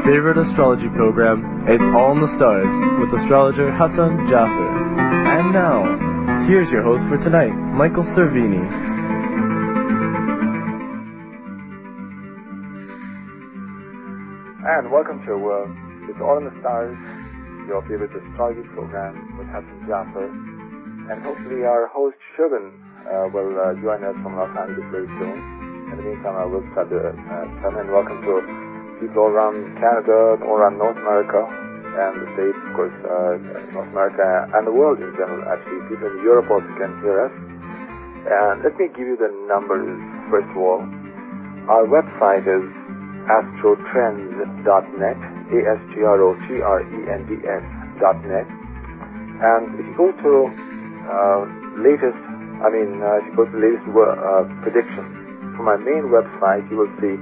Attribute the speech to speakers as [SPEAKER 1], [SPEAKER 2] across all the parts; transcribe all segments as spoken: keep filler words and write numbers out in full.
[SPEAKER 1] favorite astrology program, It's All in the Stars, with astrologer Hassan Jaffer. And now, here's your host for tonight, Michael Cervini.
[SPEAKER 2] And welcome to uh, It's All in the Stars, your favorite astrology program with Hassan Jaffer. And hopefully our host, Shubin, uh, will uh, join us from Los Angeles very soon. In the meantime, I will start the uh, come and welcome to people all around Canada, all around North America, and the States, of course, uh, North America, and the world in general, actually. People in Europe also can hear us. And let me give you the numbers, first of all. Our website is astrotrends dot net, A S T R O T R E N D S dot net. And if you go to uh, latest, I mean, uh, if you go to the latest uh, predictions, from my main website, you will see,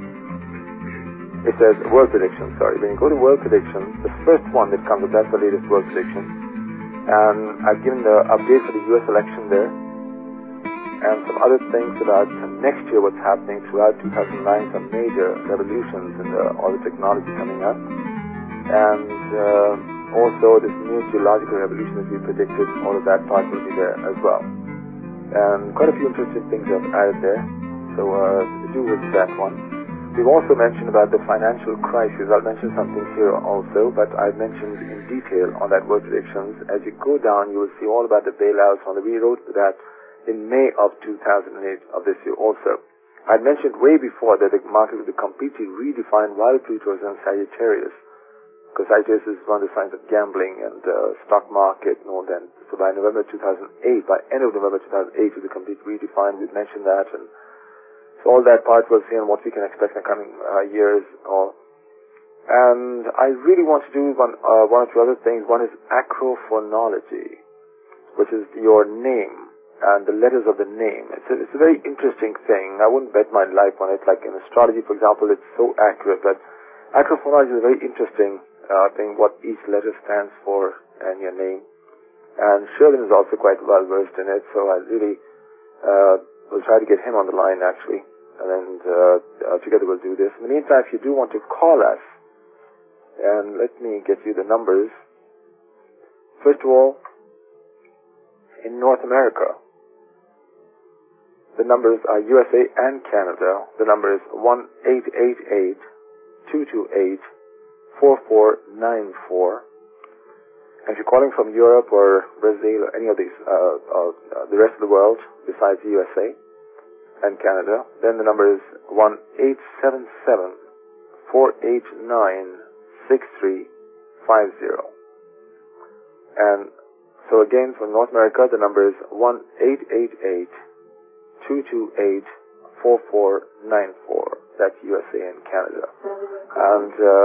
[SPEAKER 2] it says world prediction, sorry. When you go to world prediction, the first one that comes up, that's the latest world prediction. And I've given the update for the U S election there. And some other things about next year, what's happening throughout two thousand nine, some major revolutions in the, all the technology coming up. And uh, also this new geological revolution that we predicted, all of that part will be there as well. And quite a few interesting things I've added there. So uh, do with that one. We've also mentioned about the financial crisis. I'll mention something here also, but I've mentioned in detail on that word predictions. As you go down, you will see all about the bailouts. On the we wrote that in May of two thousand eight of this year also. I mentioned way before that the market would be completely redefined while Pluto is in Sagittarius, because Sagittarius is one of the signs of gambling and uh, stock market and all that. So by November two thousand eight, by end of November two thousand eight, it will be completely redefined. We've mentioned that, and so all that part we'll see on what we can expect in the coming uh, years. All. And I really want to do one, uh, one or two other things. One is acrophonology, which is your name and the letters of the name. It's a, it's a very interesting thing. I wouldn't bet my life on it. Like in astrology, for example, it's so accurate. But acrophonology is a very interesting uh, thing, what each letter stands for and your name. And Sherwin is also quite well versed in it, so I really uh, will try to get him on the line, actually. And uh, uh, together we'll do this. In the meantime, if you do want to call us, and let me get you the numbers. First of all, in North America, the numbers are U S A and Canada. The number is one eight eight eight, two two eight, four four nine four. And if you're calling from Europe or Brazil or any of these, uh, uh, uh, the rest of the world besides the U S A and Canada, then the number is one eight seven seven, four eight nine, six three five zero. And so again, from North America, the number is one eight eight eight, two two eight, four four nine four. That's U S A and Canada. And uh,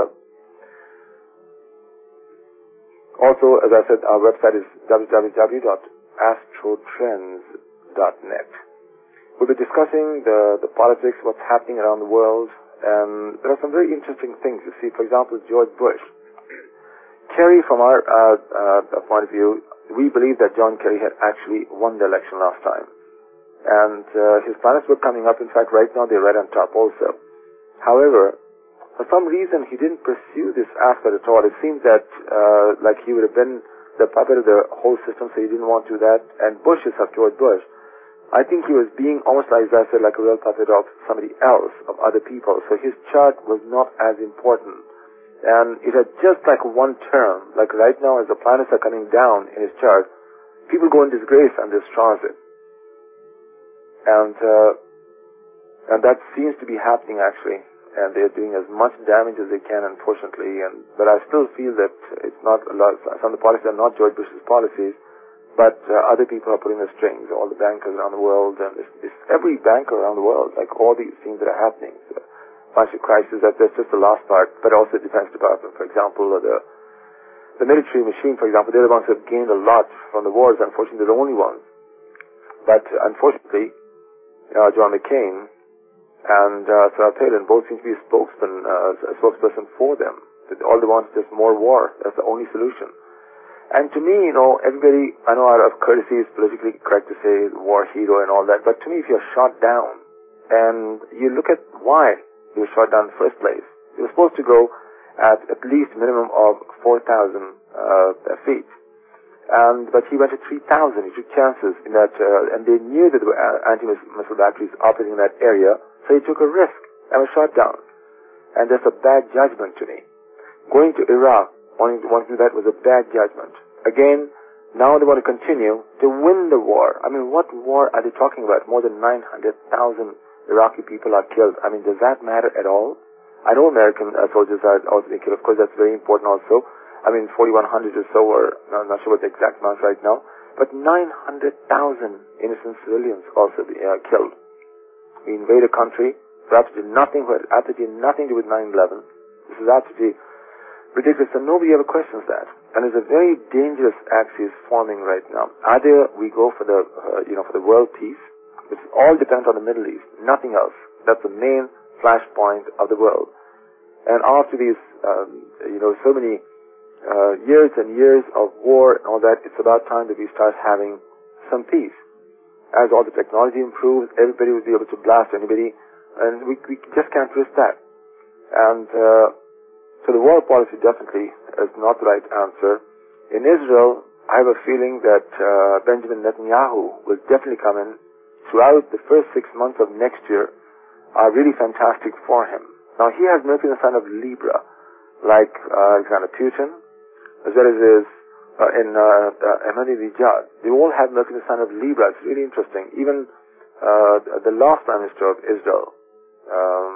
[SPEAKER 2] also, as I said, our website is w w w dot astrotrends dot net. We'll be discussing the, the politics, what's happening around the world, and there are some very interesting things. You see, for example, George Bush. Kerry, from our uh, uh, point of view, we believe that John Kerry had actually won the election last time. And uh, his planets were coming up. In fact, right now they're right on top also. However, for some reason, he didn't pursue this aspect at all. It seems that uh, like he would have been the puppet of the whole system, so he didn't want to do that. And Bush is of George Bush. I think he was being almost like, as I said, like a real puppet of somebody else, of other people. So his chart was not as important. And it had just like one term. Like right now, as the planets are coming down in his chart, people go in disgrace under this transit. And, uh, and that seems to be happening actually. And they're doing as much damage as they can, unfortunately. And, but I still feel that it's not a lot, some of the policies are not George Bush's policies. But uh, other people are putting the strings, all the bankers around the world, and it's, it's every banker around the world, like all these things that are happening. So, bunch of crises, that, that's just the last part, but also the Defense Department, for example, or the, the military machine, for example, they're the ones who have gained a lot from the wars. Unfortunately, they're the only ones. But uh, unfortunately, uh, John McCain and uh, Sarah Palin both seem to be a spokesman, uh, a spokesperson for them. All they want is just more war. That's the only solution. And to me, you know, everybody, I know out of courtesy it's politically correct to say war hero and all that, but to me, if you're shot down, and you look at why you were shot down in the first place, you were supposed to go at at least minimum of four thousand uh, feet. And, but he went to three thousand. He took chances in that, uh, and they knew that there were anti-missile batteries operating in that area, so he took a risk and was shot down. And that's a bad judgment to me. Going to Iraq, wanting to, wanting to do that was a bad judgment. Again, now they want to continue to win the war. I mean, what war are they talking about? More than nine hundred thousand Iraqi people are killed. I mean, does that matter at all? I know American uh, soldiers are also being killed. Of course, that's very important also. I mean, forty-one hundred or so, or I'm not sure what the exact amount right now. But nine hundred thousand innocent civilians also be, uh, killed. We invade a country for absolutely nothing, for absolutely nothing to do with nine eleven. This is absolutely ridiculous, and nobody ever questions that. And there's a very dangerous axis forming right now. Either we go for the, uh, you know, for the world peace, which all depends on the Middle East, nothing else. That's the main flashpoint of the world. And after these, um, you know, so many uh, years and years of war and all that, it's about time that we start having some peace. As all the technology improves, everybody will be able to blast anybody, and we, we just can't risk that. And uh, so the war policy definitely is not the right answer. In Israel, I have a feeling that uh, Benjamin Netanyahu will definitely come in throughout the first six months of next year are really fantastic for him. Now, he has Mercury in the sign of Libra, like uh, Alexander Putin, as well as his, uh, in uh, uh, Ahmadinejad. They all have Mercury in the sign of Libra. It's really interesting. Even uh, the last Prime Minister of Israel, um,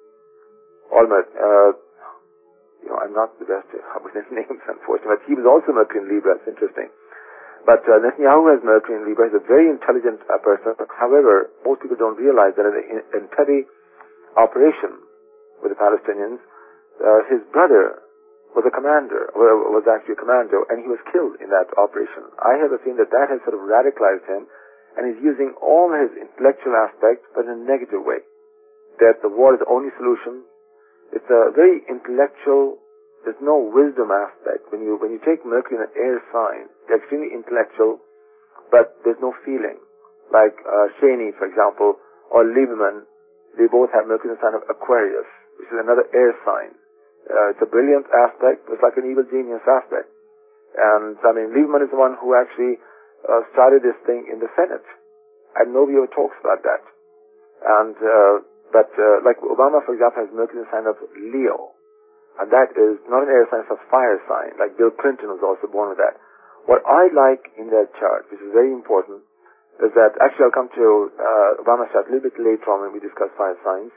[SPEAKER 2] Olmert, uh, you know, I'm not the best with his names, unfortunately, but he was also Mercury in Libra. It's interesting. But uh, Netanyahu has Mercury in Libra. He's a very intelligent uh, person. However, most people don't realize that in the Entebbe operation with the Palestinians, uh, his brother was a commander, or was actually a commando, and he was killed in that operation. I have a feeling that that has sort of radicalized him, and he's using all his intellectual aspects, but in a negative way. That the war is the only solution. It's a very intellectual. There's no wisdom aspect. When you when you take Mercury in an air sign, they're extremely intellectual, but there's no feeling. Like uh, Cheney, for example, or Lieberman, they both have Mercury in the sign of Aquarius, which is another air sign. Uh, it's a brilliant aspect, but it's like an evil genius aspect. And, I mean, Lieberman is the one who actually uh, started this thing in the Senate. And nobody ever talks about that. And, uh, but, uh, like Obama, for example, has Mercury in the sign of Leo. And that is not an air sign, it's a fire sign. Like Bill Clinton was also born with that. What I like in that chart, which is very important, is that, actually I'll come to uh, Obama's chart a little bit later on when we discuss fire signs.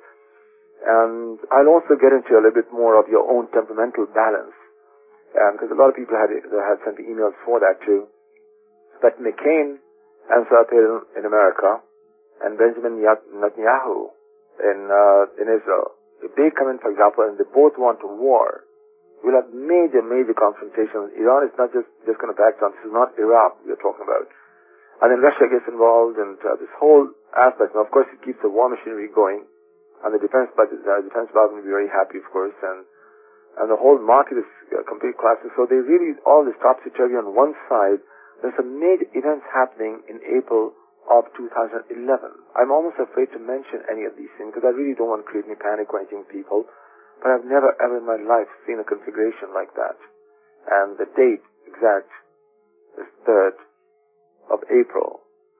[SPEAKER 2] And I'll also get into a little bit more of your own temperamental balance. Because um, a lot of people had, had sent me emails for that too. But McCain and Sarah in America and Benjamin Netanyahu in, uh, in Israel, if they come in, for example, and they both want a war, we'll have major, major confrontations. Iran is not just, just going to back down. This is not Iraq we're talking about. And then Russia gets involved, and uh, this whole aspect. Now, of course, it keeps the war machinery going, and the defense budget, uh, defense budget will be very happy, of course, and and the whole market is uh, complete collapsing. So they really, all this topsy-turvy on one side. There's some major events happening in April of two thousand eleven. I'm almost afraid to mention any of these things because I really don't want to create any panic or anything, people. But I've never ever in my life seen a configuration like that. And the date exact is third of April.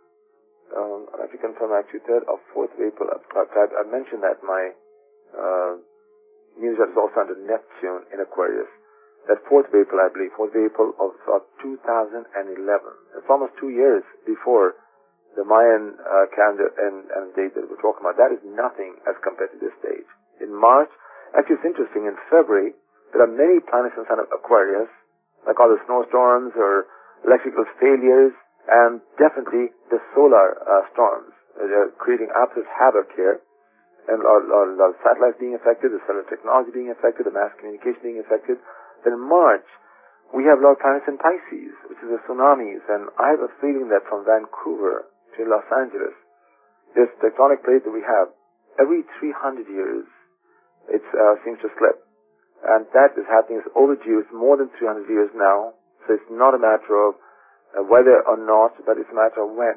[SPEAKER 2] Um, I have to confirm actually third or fourth of April. I, I mentioned that my uh, news is also under Neptune in Aquarius. That fourth of April, I believe, fourth of April of uh, two thousand eleven. It's almost two years before the Mayan uh, calendar and, and date that we're talking about. That is nothing as compared to this stage. In March, actually it's interesting, in February, there are many planets in the sign of Aquarius, like all the snowstorms or electrical failures, and definitely the solar uh, storms. They're creating absolute havoc here. And a lot of satellites being affected, the cellular technology being affected, the mass communication being affected. Then in March, we have a lot of planets in Pisces, which is the tsunamis, and I have a feeling that from Vancouver to Los Angeles, this tectonic plate that we have, every three hundred years, it uh, seems to slip. And that is happening, it's overdue, it's more than three hundred years now, so it's not a matter of uh, whether or not, but it's a matter of when.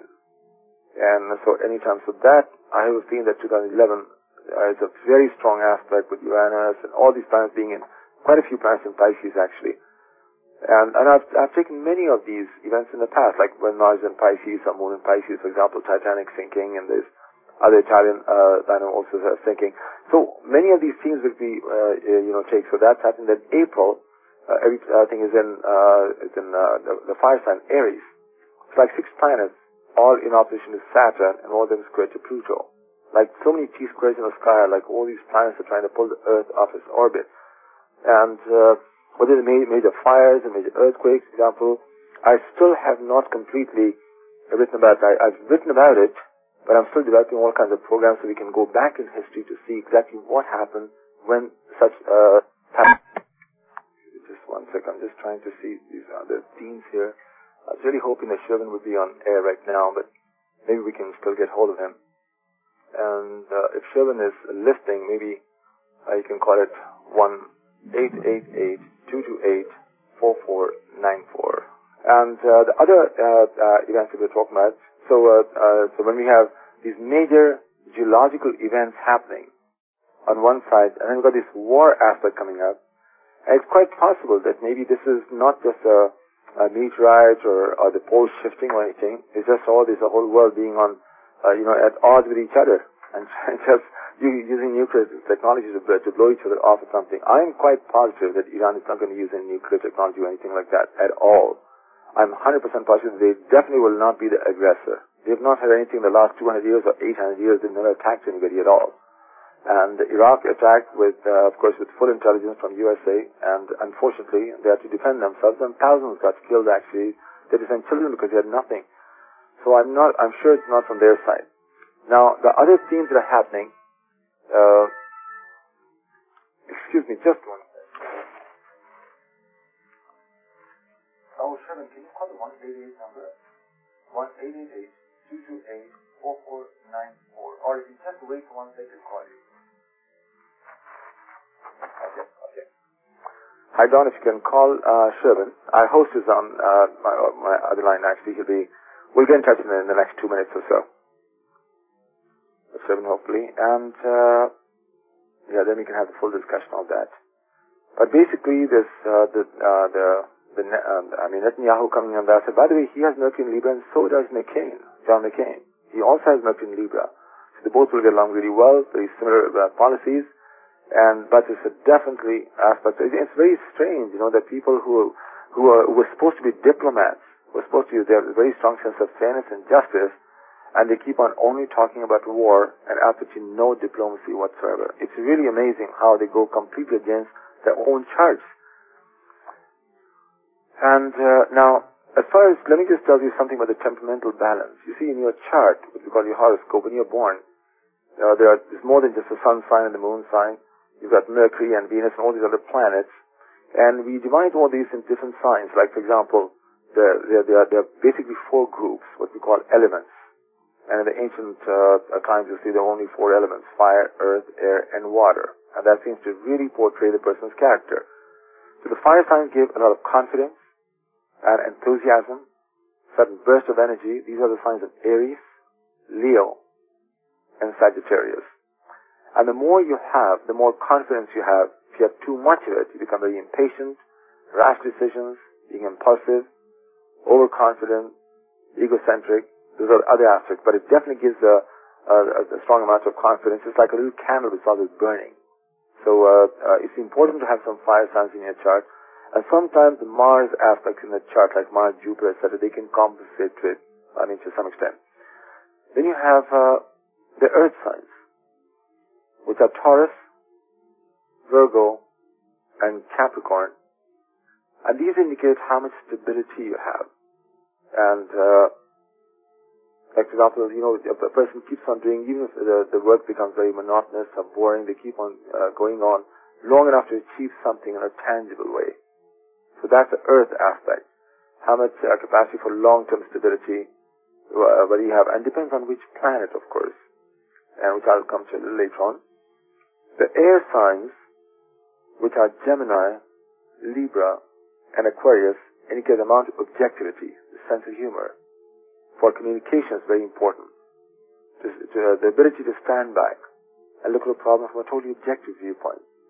[SPEAKER 2] And so anytime, so that, I have a feeling that two thousand eleven uh, is a very strong aspect with Uranus and all these planets being in quite a few planets in Pisces actually. And, and I've, I've taken many of these events in the past, like when Mars in Pisces, or Moon in Pisces, for example, Titanic sinking, and there's other Italian, uh, I know also uh, sinking. So many of these themes will be, uh, you know, take. So that's happened in April. Uh, everything is in, uh, is in, uh, the, the fire sign, Aries. It's like six planets, all in opposition to Saturn, and all of them square to Pluto. Like so many T-squares in the sky, like all these planets are trying to pull the Earth off its orbit. And, uh, whether the major, major fires and major earthquakes, for example, I still have not completely written about it. I, I've written about it, but I'm still developing all kinds of programs so we can go back in history to see exactly what happened when such, uh, happened. Just one sec, I'm just trying to see these other themes here. I was really hoping that Shervin would be on air right now, but maybe we can still get hold of him. And, uh, if Shervin is listening, maybe, uh, you can call it one eight eight eight two two eight four four nine four. And uh, the other uh, uh, events that we're talking about, so uh, uh, so when we have these major geological events happening on one side, and then we've got this war aspect coming up, and it's quite possible that maybe this is not just a, a meteorite or, or the poles shifting or anything. It's just all this, the whole world being on, uh, you know, at odds with each other, and just using nuclear technology to, to blow each other off or something. I'm quite positive that Iran is not going to use any nuclear technology or anything like that at all. I'm one hundred percent positive they definitely will not be the aggressor. They have not had anything in the last two hundred years or eight hundred years. They've never attacked anybody at all. And Iraq attacked with, uh, of course, with full intelligence from U S A, and unfortunately they had to defend themselves, and thousands got killed actually. They had to send children because they had nothing. So I'm not, I'm sure it's not from their side. Now, the other themes that are happening, Uh, excuse me, just one second. Oh, Sherman, can you call the one eight eight number? one eight eight eight two two eight four four nine four. Or if you just wait for one second, call you. Okay, okay. Hi, Don, if you can call uh, Sherman. Our host is on uh, my, my other line, actually. He'll be, we'll get in touch in the, in the next two minutes or so. Sherman, hopefully. And, uh, yeah, then we can have the full discussion of that. But basically, this, uh, the, uh, the, the, uh, I mean, Netanyahu coming on that. So, by the way, he has Mercury in Libra, and so does McCain, John McCain. He also has Mercury in Libra. So they both will get along really well, very similar uh, policies. And, but it's a definitely aspect. It's very strange, you know, that people who, who are, who were supposed to be diplomats, were supposed to, they have a very strong sense of fairness and justice, and they keep on only talking about war and absolutely no diplomacy whatsoever. It's really amazing how they go completely against their own charts. And uh, now, as far as, let me just tell you something about the temperamental balance. You see in your chart, what we call your horoscope, when you're born, uh, there are, there's more than just the sun sign and the moon sign. You've got Mercury and Venus and all these other planets. And we divide all these in different signs. Like, for example, there, there, there, are, there are basically four groups, what we call elements. And in the ancient uh, times, you see there are only four elements: fire, earth, air, and water. And that seems to really portray the person's character. So the fire signs give a lot of confidence and enthusiasm, sudden burst of energy. These are the signs of Aries, Leo, and Sagittarius. And the more you have, the more confidence you have. If you have too much of it, you become very impatient, rash decisions, being impulsive, overconfident, egocentric. Those are other aspects, but it definitely gives a, a, a strong amount of confidence. It's like a little candle that's always burning. So uh, uh, it's important to have some fire signs in your chart. And sometimes the Mars aspects in the chart, like Mars, Jupiter, et cetera, they can compensate to it, I mean, to some extent. Then you have uh, the Earth signs, which are Taurus, Virgo, and Capricorn. And these indicate how much stability you have. And uh, like, for example, you know, a person keeps on doing, even if the, the work becomes very monotonous or boring, they keep on uh, going on long enough to achieve something in a tangible way. So that's the earth aspect. How much uh, capacity for long-term stability uh, what you have, and depends on which planet, of course, and which I'll come to a little later on. The air signs, which are Gemini, Libra, and Aquarius, indicate the amount of objectivity, the sense of humor. For communication is very important. To, to, uh, the ability to stand back and look at a problem from a totally objective viewpoint.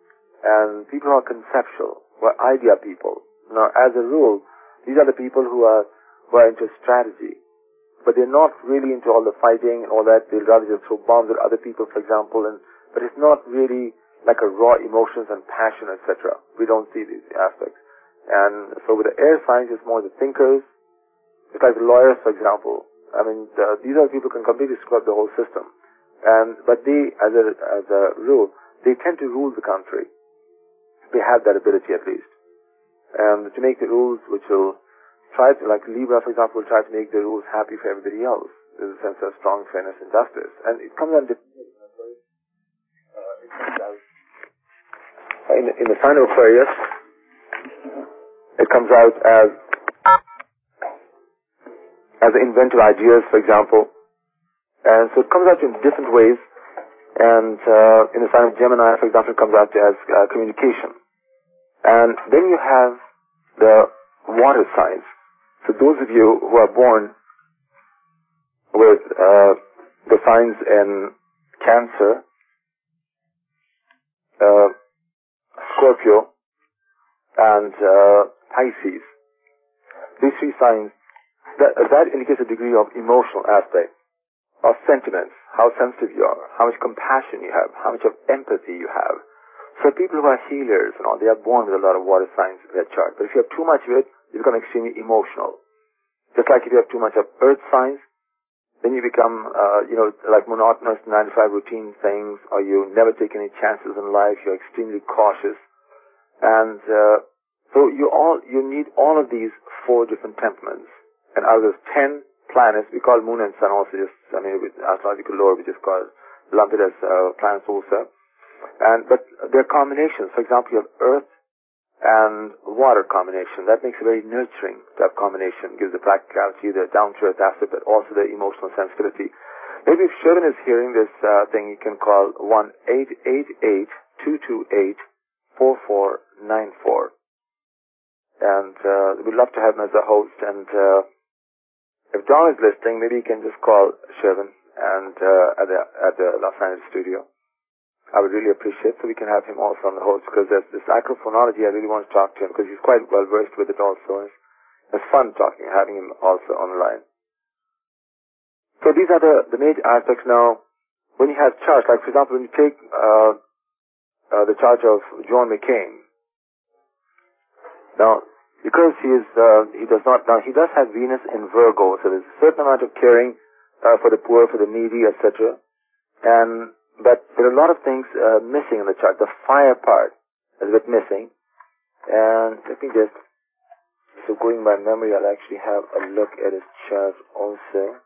[SPEAKER 2] and people who are conceptual, who are idea people. Now, as a rule, these are the people who are who are into strategy, but they're not really into all the fighting and all that. They'd rather just throw bombs at other people, for example, and but it's not really like a raw emotions and passion, et cetera. We don't see these aspects. And so with the air signs, it's more the thinkers. It's like the lawyers, for example. I mean, the, these are the people who can completely screw up the whole system. And but they, as a as a rule, they tend to rule the country. They have that ability at least, and to make the rules which will try to, like Libra, for example, will try to make the rules happy for everybody else. There's a sense of strong fairness and justice, and it comes out. In, in the sign of Aquarius, it comes out as as inventive ideas, for example, and so it comes out in different ways. And uh, in the sign of Gemini, for example, it comes out as uh, communication. And then you have the water signs. So those of you who are born with uh, the signs in Cancer, uh, Scorpio, and uh, Pisces, these three signs, that, that indicates a degree of emotional aspect, of sentiments, how sensitive you are, how much compassion you have, how much of empathy you have. So people who are healers and all, they are born with a lot of water signs in their chart. But if you have too much of it, you become extremely emotional. Just like if you have too much of earth signs, then you become, uh, you know, like monotonous nine to five routine things, or you never take any chances in life, you're extremely cautious. And uh, so you all, you need all of these four different temperaments. And out of those ten planets, we call Moon and Sun also just, I mean, with astrological lore, we just call it, lump it as uh, planets also. And, but they're combinations. For example, you have Earth and water combination. That makes a very nurturing type combination. Gives the practicality, the down-to-earth aspect, but also the emotional sensitivity. Maybe if Sherwin is hearing this uh, thing, you can call one eight eight eight, two two eight, four four nine four. And uh, we'd love to have him as a host. And uh, if John is listening, maybe he can just call Sherwin and uh, at the at the Los Angeles studio. I would really appreciate so we can have him also on the host, because there's this acrophonology I really want to talk to him, because he's quite well versed with it also. It's, it's fun talking, having him also on the line. So these are the, the major aspects. Now, when you have charts, like for example, when you take uh, uh, the chart of John McCain, now, because he is, uh, he does not, now he does have Venus in Virgo, so there's a certain amount of caring uh, for the poor, for the needy, et cetera. And but there are a lot of things uh, missing in the chart. The fire part is a bit missing. And let me just, so going by memory, I'll actually have a look at his chart also.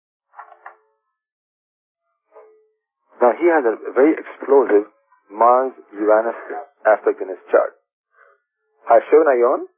[SPEAKER 2] Now he has a very explosive Mars-Uranus aspect in his chart. Hi, Sherwin, are you on?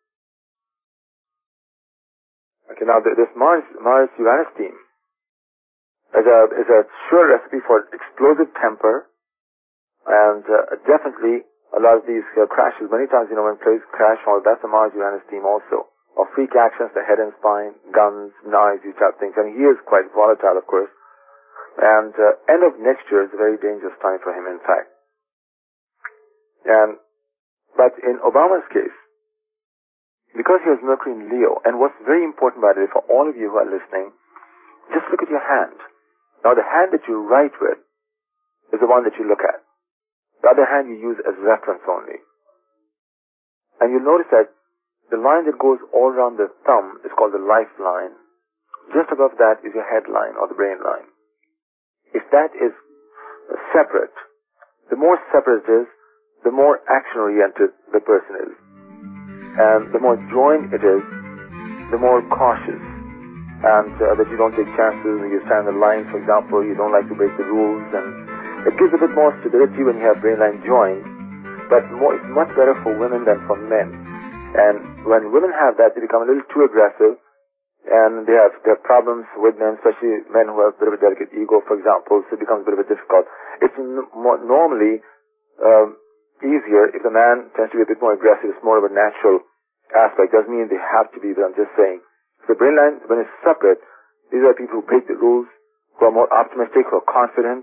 [SPEAKER 2] Okay, now this Mars, Mars-Uranus team is a, is a sure recipe for explosive temper, and uh, definitely a lot of these uh, crashes, many times, you know, when planes crash, all that's a Mars-Uranus team also. Or freak actions, the head and spine, guns, knives, these type of things. And he is quite volatile, of course. And uh, end of next year is a very dangerous time for him, in fact. And but in Obama's case, because he has Mercury in Leo, and what's very important about it, for all of you who are listening, just look at your hand. Now, the hand that you write with is the one that you look at. The other hand you use as reference only. And you'll notice that the line that goes all around the thumb is called the lifeline. Just above that is your headline or the brain line. If that is separate, the more separate it is, the more action-oriented the person is. And the more joined it is, the more cautious. And uh, that you don't take chances, you stand in line, for example, you don't like to break the rules, and it gives a bit more stability when you have brain line joined, but more, it's much better for women than for men. And when women have that, they become a little too aggressive, and they have, they have problems with men, especially men who have a bit of a delicate ego, for example, so it becomes a bit of a difficult. It's n- more, normally um, easier if the man tends to be a bit more aggressive. It's more of a natural aspect. Doesn't mean they have to be, but I'm just saying. The brain line, when it's separate, these are people who break the rules, who are more optimistic, who are confident,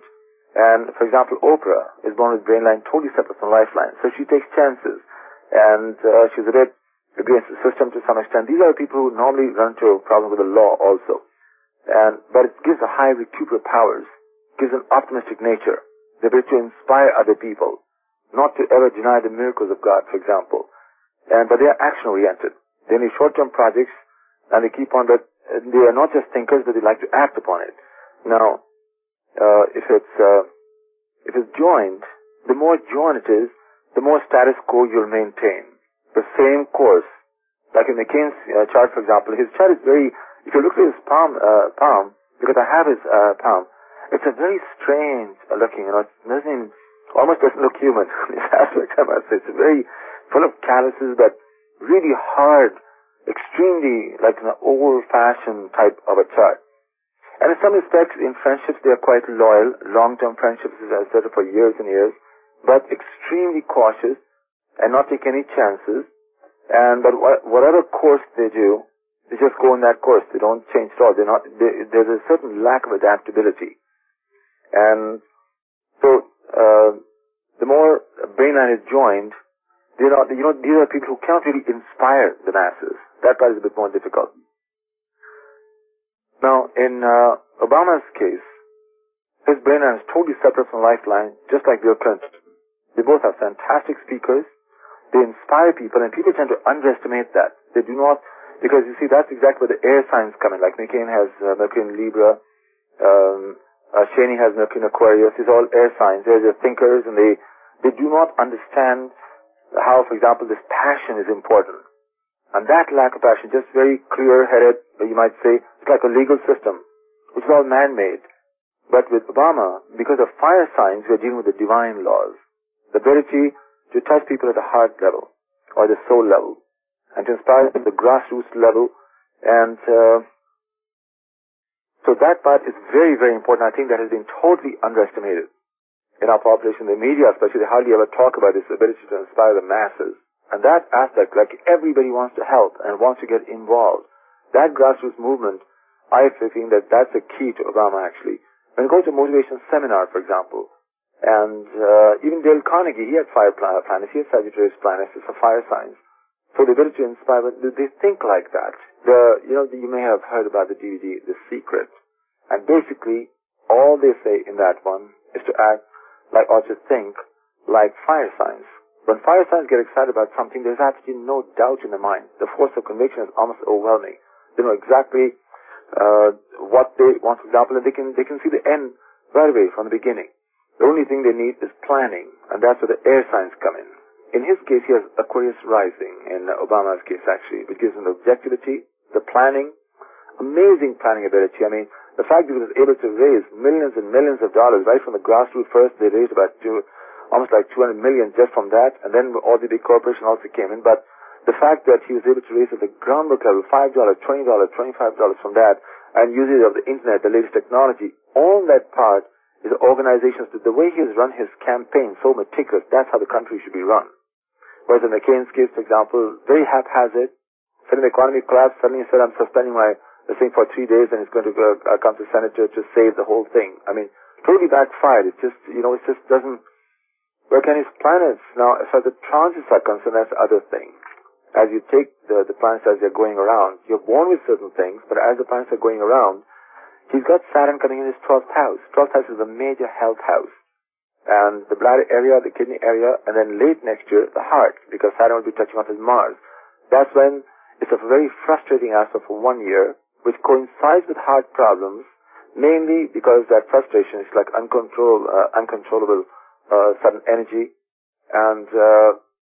[SPEAKER 2] And, for example, Oprah is born with brain line totally separate from lifeline. So she takes chances. And uh, she's a bit against the system to some extent. These are people who normally run into a problem with the law also. And But it gives a high recuperative powers, gives an optimistic nature, the ability to inspire other people, not to ever deny the miracles of God, for example. And But they are action-oriented. They need short-term projects, and they keep on that. They are not just thinkers, but they like to act upon it. Now, Uh, if it's, uh, if it's joined, the more joined it is, the more status quo you'll maintain. The same course. Like in McCain's uh, chart, for example, his chart is very, if you look at his palm, uh, palm, because I have his, uh, palm, it's a very strange looking, you know, it doesn't, almost doesn't look human. This aspect, I must say. It's very full of calluses, but really hard, extremely, like an old-fashioned type of a chart. And in some respects, in friendships, they are quite loyal. Long-term friendships, as I said, for years and years, but extremely cautious and not take any chances. And but wh- whatever course they do, they just go in that course. They don't change at all. They're not. They, there's a certain lack of adaptability. And so, uh, the more brain line is joined, they're not. You know, these are people who cannot really inspire the masses. That part is a bit more difficult. Now, in uh, Obama's case, his brain line is totally separate from Lifeline, just like Bill Clinton. They both are fantastic speakers. They inspire people, and people tend to underestimate that. They do not, because you see, that's exactly where the air signs come in. Like McCain has uh, Mercury in Libra, um, uh, Cheney has Mercury in Aquarius. These are all air signs. They're just thinkers, and they, they do not understand how, for example, this passion is important. And that lack of passion, just very clear-headed, you might say, it's like a legal system, which is all man-made. But with Obama, because of fire signs, we're dealing with the divine laws. The ability to touch people at the heart level, or the soul level, and to inspire them at the grassroots level. And uh, so that part is very, very important. I think that has been totally underestimated in our population. The media especially, they hardly ever talk about this ability to inspire the masses. And that aspect, like everybody wants to help and wants to get involved, that grassroots movement, I think that that's a key to Obama, actually. When you go to a motivation seminar, for example, and uh, even Dale Carnegie, he had fire planets, he had Sagittarius planets, it's a fire signs. So the ability to inspire, they think like that. The, you know, you may have heard about the D V D, The Secret. And basically, all they say in that one is to act like, or to think like fire signs. When fire signs get excited about something, there's absolutely no doubt in their mind. The force of conviction is almost overwhelming. They know exactly uh, what they want, for example, and they can they can see the end right away from the beginning. The only thing they need is planning, and that's where the air signs come in. In his case, he has Aquarius rising, in Obama's case, actually, which gives him the objectivity, the planning, amazing planning ability. I mean, the fact that he was able to raise millions and millions of dollars right from the grassroots first, they raised about two... almost like two hundred million just from that, and then all the big corporations also came in. But the fact that he was able to raise at the groundwork level five dollars, twenty dollars, twenty-five dollars from that, and usage of the internet, the latest technology, all that part is organizations. The way he has run his campaign so meticulous, that's how the country should be run. Whereas in McCain's case, for example, very haphazard, suddenly the economy collapsed, suddenly he said, I'm suspending my the thing for three days and it's going to go, uh, come to Senator to save the whole thing. I mean, totally backfired. It just, you know, it just doesn't work. And his planets, now, as far as the transits are concerned, that's the other thing. As you take the, the planets as they're going around, you're born with certain things, but as the planets are going around, he's got Saturn coming in his twelfth house. twelfth house is a major health house. And the bladder area, the kidney area, and then late next year, the heart, because Saturn will be touching off his Mars. That's when it's a very frustrating aspect for one year, which coincides with heart problems, mainly because that frustration is like uncontrollable, uh, uncontrollable uh, sudden energy. And uh,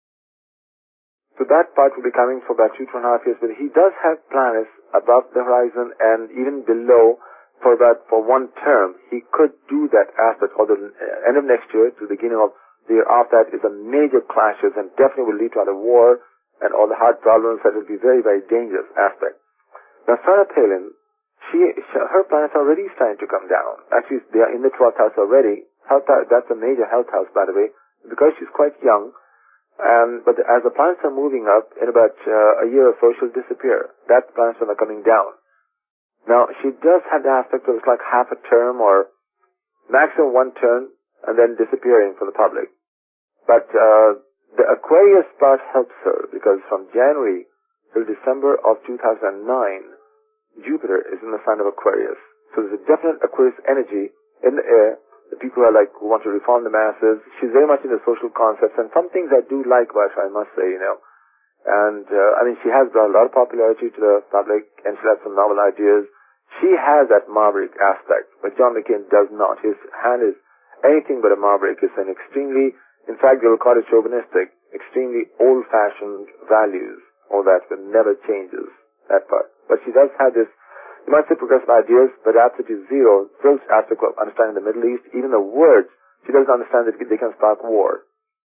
[SPEAKER 2] so that part will be coming for about two, two and a half years. But he does have planets above the horizon and even below for about, for one term. He could do that aspect, or the end of next year to the beginning of the year after that is a major clashes and definitely will lead to another war and all the heart problems. That will be very, very dangerous aspect. Now, Sarah Palin, she, she, her planets are already starting to come down. Actually, they are in the twelfth house already. Health, that's a major health house, by the way, because she's quite young. Um, but as the planets are moving up, in about uh, a year or so, she'll disappear. That planets are coming down. Now, she does have the aspect of it's like half a term, or maximum one turn, and then disappearing from the public. But uh, the Aquarius part helps her, because from January till December of two thousand nine, Jupiter is in the sign of Aquarius. So there's a definite Aquarius energy in the air. The people are like, who want to reform the masses. She's very much into social concepts, and some things I do like about her, I must say, you know. And, uh, I mean, she has brought a lot of popularity to the public, and she has some novel ideas. She has that maverick aspect, but John McCain does not. His hand is anything but a maverick. It's an extremely, in fact, they will call it chauvinistic, extremely old-fashioned values. All that that never changes, that part. But she does have this, you might say, progressive ideas, but absolutely zero, zilch aspect of understanding the Middle East. Even the words, she doesn't understand that they can spark war.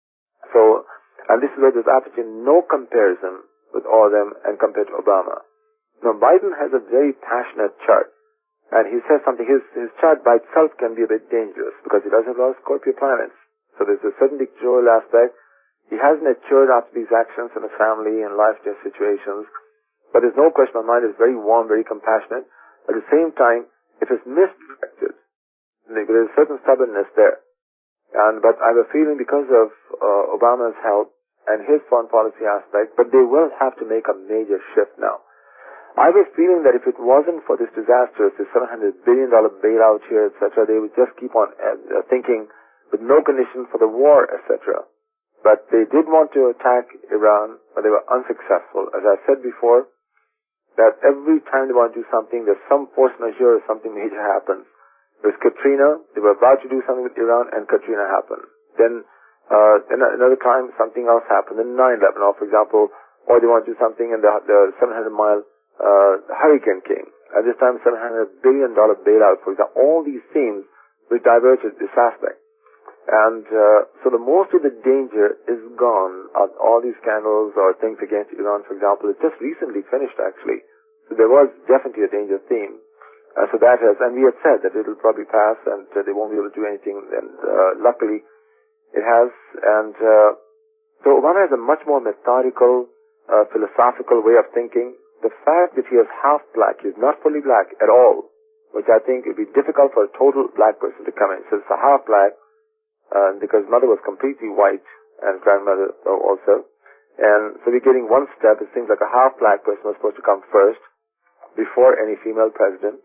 [SPEAKER 2] So, and this is where there's absolutely no comparison with all of them and compared to Obama. Now, Biden has a very passionate chart, and he says something, his, his chart by itself can be a bit dangerous, because he does have a lot of Scorpio planets. So there's a certain dictatorial aspect. He has matured after these actions in his family and life situations. But there's no question in my mind, he's very warm, very compassionate. At the same time, if it's misdirected, there's a certain stubbornness there. And, but I have a feeling because of uh, Obama's help and his foreign policy aspect, but they will have to make a major shift now. I have a feeling that if it wasn't for this disaster, this seven hundred billion dollars bailout here, et cetera, they would just keep on uh, thinking with no condition for the war, et cetera. But they did want to attack Iran, but they were unsuccessful. As I said before, that every time they want to do something, there's some force majeure or something major happens. There's Katrina, they were about to do something with Iran, and Katrina happened. Then, uh, another time, something else happened, then nine eleven, or for example, or they want to do something and the, the seven hundred mile, uh, hurricane came. At this time, seven hundred billion dollars bailout, for example. All these themes will diverge this aspect. And, uh, so the most of the danger is gone. Uh, all these scandals or things against Iran, for example, it just recently finished actually. So there was definitely a danger theme. Uh, so that has, and we had said that it will probably pass and uh, they won't be able to do anything, and, uh, luckily it has. And, uh, so Obama has a much more methodical, uh, philosophical way of thinking. The fact that he is half black, he's not fully black at all, which I think would be difficult for a total black person to come in. So it's a half black. Uh, because mother was completely white and grandmother also. And so we're getting one step. It seems like a half black person was supposed to come first before any female president.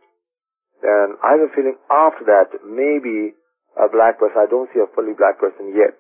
[SPEAKER 2] And I have a feeling after that, maybe a black person. I don't see a fully black person yet.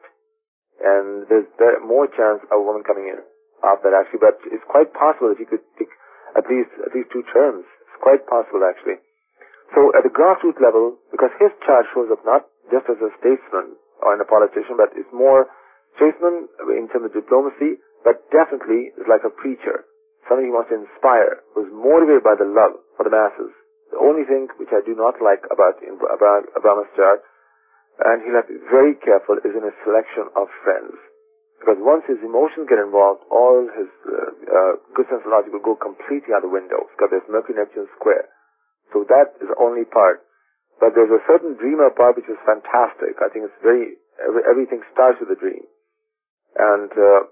[SPEAKER 2] And there's there more chance of a woman coming in after that actually. But it's quite possible that he could take at least, at least two terms. It's quite possible actually. So at the grassroots level, because his chart shows up not just as a statesman or in a politician, but it's more statesman in terms of diplomacy, but definitely is like a preacher. Somebody who wants to inspire, who's motivated by the love for the masses. The only thing which I do not like about, about Obama's chart, and he'll have to be very careful, is in his selection of friends. Because once his emotions get involved, all his uh, uh, good sense of logic will go completely out the window, because there's Mercury-Neptune square. So that is the only part. But there's a certain dreamer part which is fantastic. I think it's very, every, everything starts with a dream. And, uh,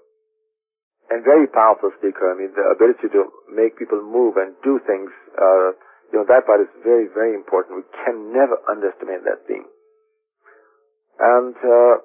[SPEAKER 2] and very powerful speaker. I mean, the ability to make people move and do things, uh, you know, that part is very, very important. We can never underestimate that theme. And, uh,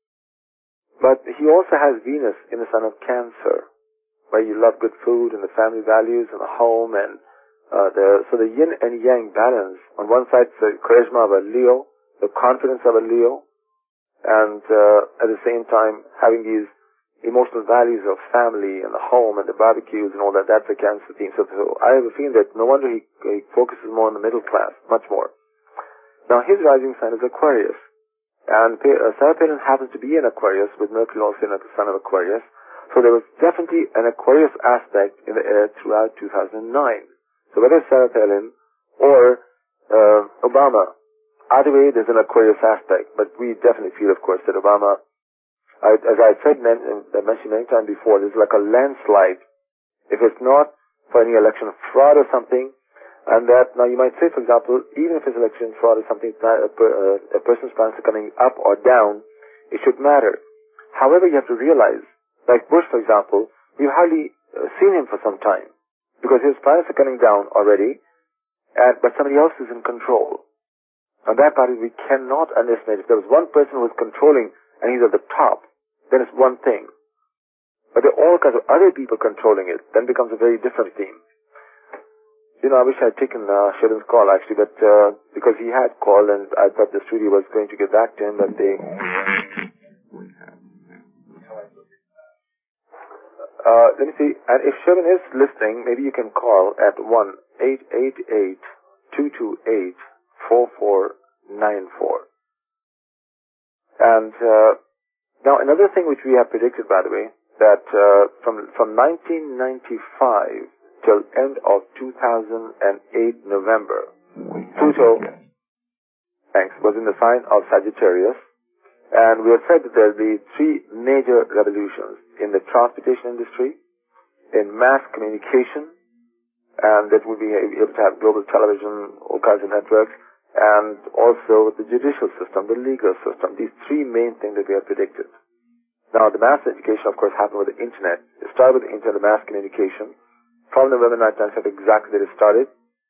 [SPEAKER 2] but he also has Venus in the sign of Cancer, where you love good food and the family values and the home and Uh, the, so the yin and yang balance, on one side the charisma of a Leo, the confidence of a Leo, and uh, at the same time having these emotional values of family and the home and the barbecues and all that, that's a Cancer theme. So, so I have a feeling that no wonder he, he focuses more on the middle class, much more. Now his rising sign is Aquarius, and uh, Sarah Palin happens to be in Aquarius, with Mercury also in the sign of Aquarius, so there was definitely an Aquarius aspect in the air throughout two thousand nine. So whether Sarah Palin or uh, Obama, either way there's an Aquarius aspect. But we definitely feel, of course, that Obama, I, as I said, I mentioned many times before, there's like a landslide. If it's not for any election fraud or something, and that, now you might say, for example, even if it's election fraud or something, a, a, a person's plans are coming up or down, it should matter. However, you have to realize, like Bush, for example, we've hardly uh, seen him for some time, because his planets are coming down already, and, but somebody else is in control. On that party, we cannot underestimate. If there was one person who is controlling and he's at the top, then it's one thing. But there are all kinds of other people controlling it. Then it becomes a very different theme. You know, I wish I had taken uh, Sheldon's call, actually, but uh, because he had called and I thought the studio was going to get back to him, but they... Uh, let me see. And if Sheldon is listening, maybe you can call at one eight eight eight, two two eight, four four nine four. And uh, now another thing which we have predicted, by the way, that uh, from from nineteen ninety-five till end of two thousand eight November, Pluto, thanks, was in the sign of Sagittarius, and we have said that there will be three major revolutions in the transportation industry, in mass communication, and that we'll be able to have global television, all kinds of networks, and also the judicial system, the legal system. These three main things that we have predicted. Now, the mass education, of course, happened with the Internet. It started with the Internet, the mass communication. From November nineteen ninety-five, exactly that it started.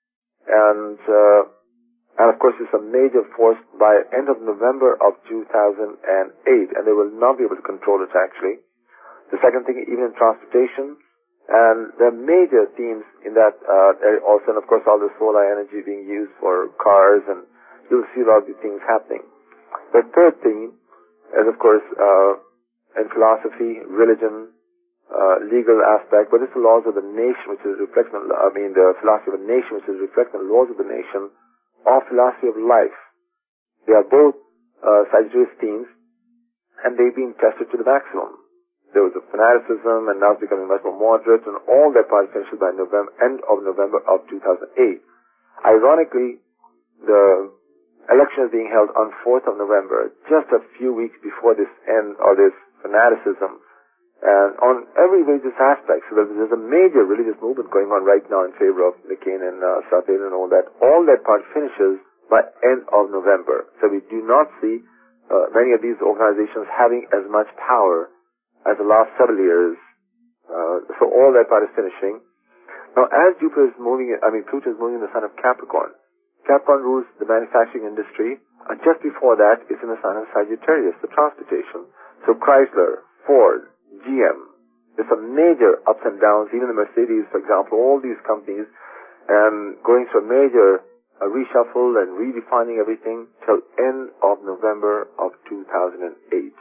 [SPEAKER 2] And, uh, and of course, it's a major force by end of November of two thousand eight, and they will not be able to control it, actually. The second thing, even in transportation, and there are major themes in that uh, area also, and of course, all the solar energy being used for cars, and you'll see a lot of these things happening. The third theme is, of course, uh, in philosophy, religion, uh, legal aspect, but it's the laws of the nation, which is a reflection of, I mean, the philosophy of the nation, which is a reflection of the laws of the nation, or philosophy of life. They are both uh, Sagittarius themes, and they've been tested to the maximum. There was a fanaticism, and now it's becoming much more moderate, and all that part finishes by November, end of November of two thousand eight. Ironically, the election is being held on fourth of November, just a few weeks before this end, or this fanaticism, and on every religious aspect. So there's a major religious movement going on right now in favor of McCain and uh, South Asian and all that. All that part finishes by end of November. So we do not see uh, many of these organizations having as much power as the last several years. Uh, so all that part is finishing. Now, as Jupiter is moving, I mean, Pluto is moving in the sign of Capricorn. Capricorn rules the manufacturing industry, and just before that, it's in the sign of Sagittarius, the transportation. So Chrysler, Ford, G M, there's some major ups and downs, even the Mercedes, for example, all these companies, um, going through a major uh, reshuffle and redefining everything till end of November of two thousand eight.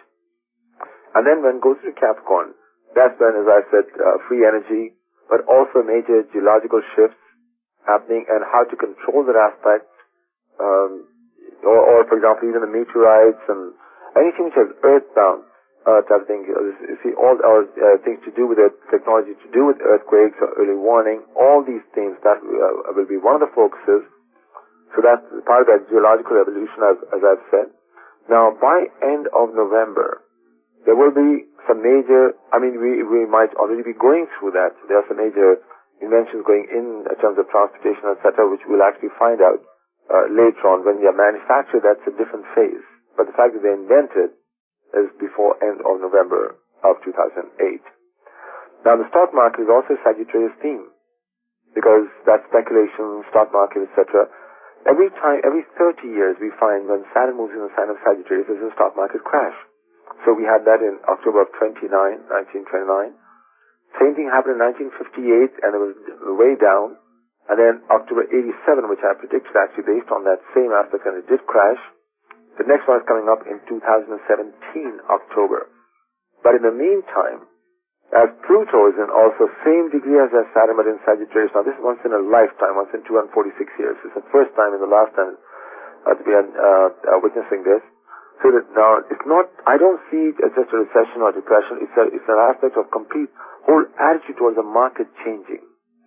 [SPEAKER 2] And then when it goes to Capricorn, that's when, as I said, uh, free energy, but also major geological shifts happening, and how to control that aspect, um, or, or, for example, even the meteorites and anything which has earthbound uh, type of thing. You see, all our uh, things to do with it, technology to do with earthquakes or early warning, all these things, that uh, will be one of the focuses. So that's part of that geological evolution, as, as I've said. Now, by end of November, there will be some major, I mean, we, we might already be going through that. There are some major inventions going in in terms of transportation, et cetera, which we'll actually find out uh, later on. When they are manufactured, that's a different phase. But the fact that they invented is before end of November of two thousand eight. Now, the stock market is also a Sagittarius theme, because that's speculation, stock market, et cetera. Every time, every thirty years, we find when Saturn moves in the sign of Sagittarius, there's a stock market crash. So we had that in October of nineteen twenty-nine. Same thing happened in nineteen fifty-eight, and it was way down. And then October eighty-seven, which I predicted actually based on that same aspect, and it did crash. The next one is coming up in two thousand seventeen, October. But in the meantime, as Pluto is in also same degree as Saturn, but in Sagittarius. Now, this is once in a lifetime, once in two hundred forty-six years. It's the first time in the last time uh, to be uh, uh, witnessing this. So that now, it's not, I don't see it as just a recession or depression. It's a, it's an aspect of complete, whole attitude towards the market changing.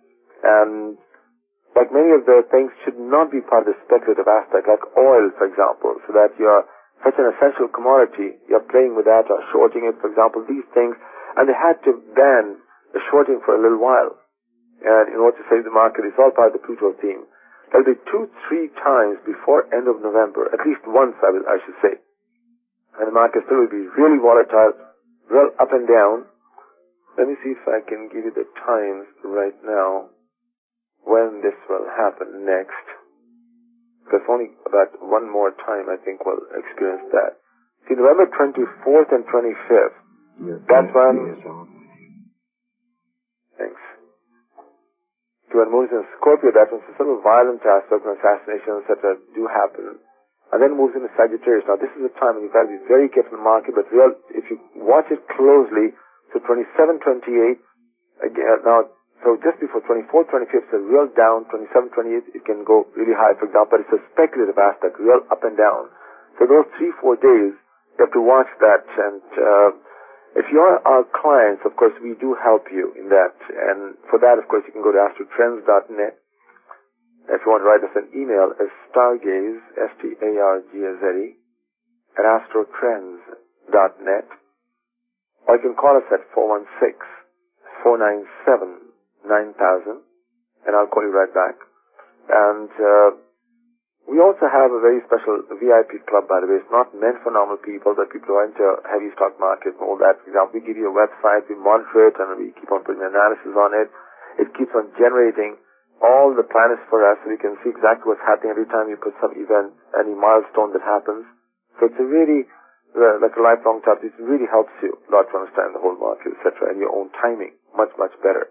[SPEAKER 2] And like many of the things should not be part of the speculative aspect, like oil, for example, so that you're such an essential commodity, you're playing with that or shorting it, for example, these things. And they had to ban the shorting for a little while. And in order to save the market, it's all part of the Pluto theme. There'll be two, three times before end of November, at least once, I, will, I should say. And the market still will be really volatile, well up and down. Let me see if I can give you the times right now when this will happen next. because only about one more time, I think, we'll experience that. See, November twenty-fourth and twenty-fifth, yes, that's when... Yes, thanks. So when moves in Scorpio, that when some sort of violent aspect and assassination, et cetera, do happen. And then moves into Sagittarius. Now, this is a time when you've got to be very careful in the market, but real, if you watch it closely, so twenty-seven, twenty-eight, again, now, so just before twenty-fourth, twenty-fifth, it's a real down. twenty-seven, twenty-eight, it can go really high, for example, but it's a speculative aspect, real up and down. So those three, four days, you have to watch that. And uh, if you're our clients, of course, we do help you in that. And for that, of course, you can go to astrotrends dot net. If you want to write us an email, it's stargaze, S T A R G A Z E, at astrotrends dot net. Or you can call us at four one six, four nine seven, nine thousand, and I'll call you right back. And uh, we also have a very special V I P club, by the way. It's not meant for normal people, but people who are into heavy stock market and all that. For example, we give you a website, we monitor it, and we keep on putting analysis on it. It keeps on generating all the planets for us, so we can see exactly what's happening every time you put some event, any milestone that happens. So it's a really, uh, like a lifelong type. It really helps you a lot to understand the whole market, et cetera, and your own timing much, much better.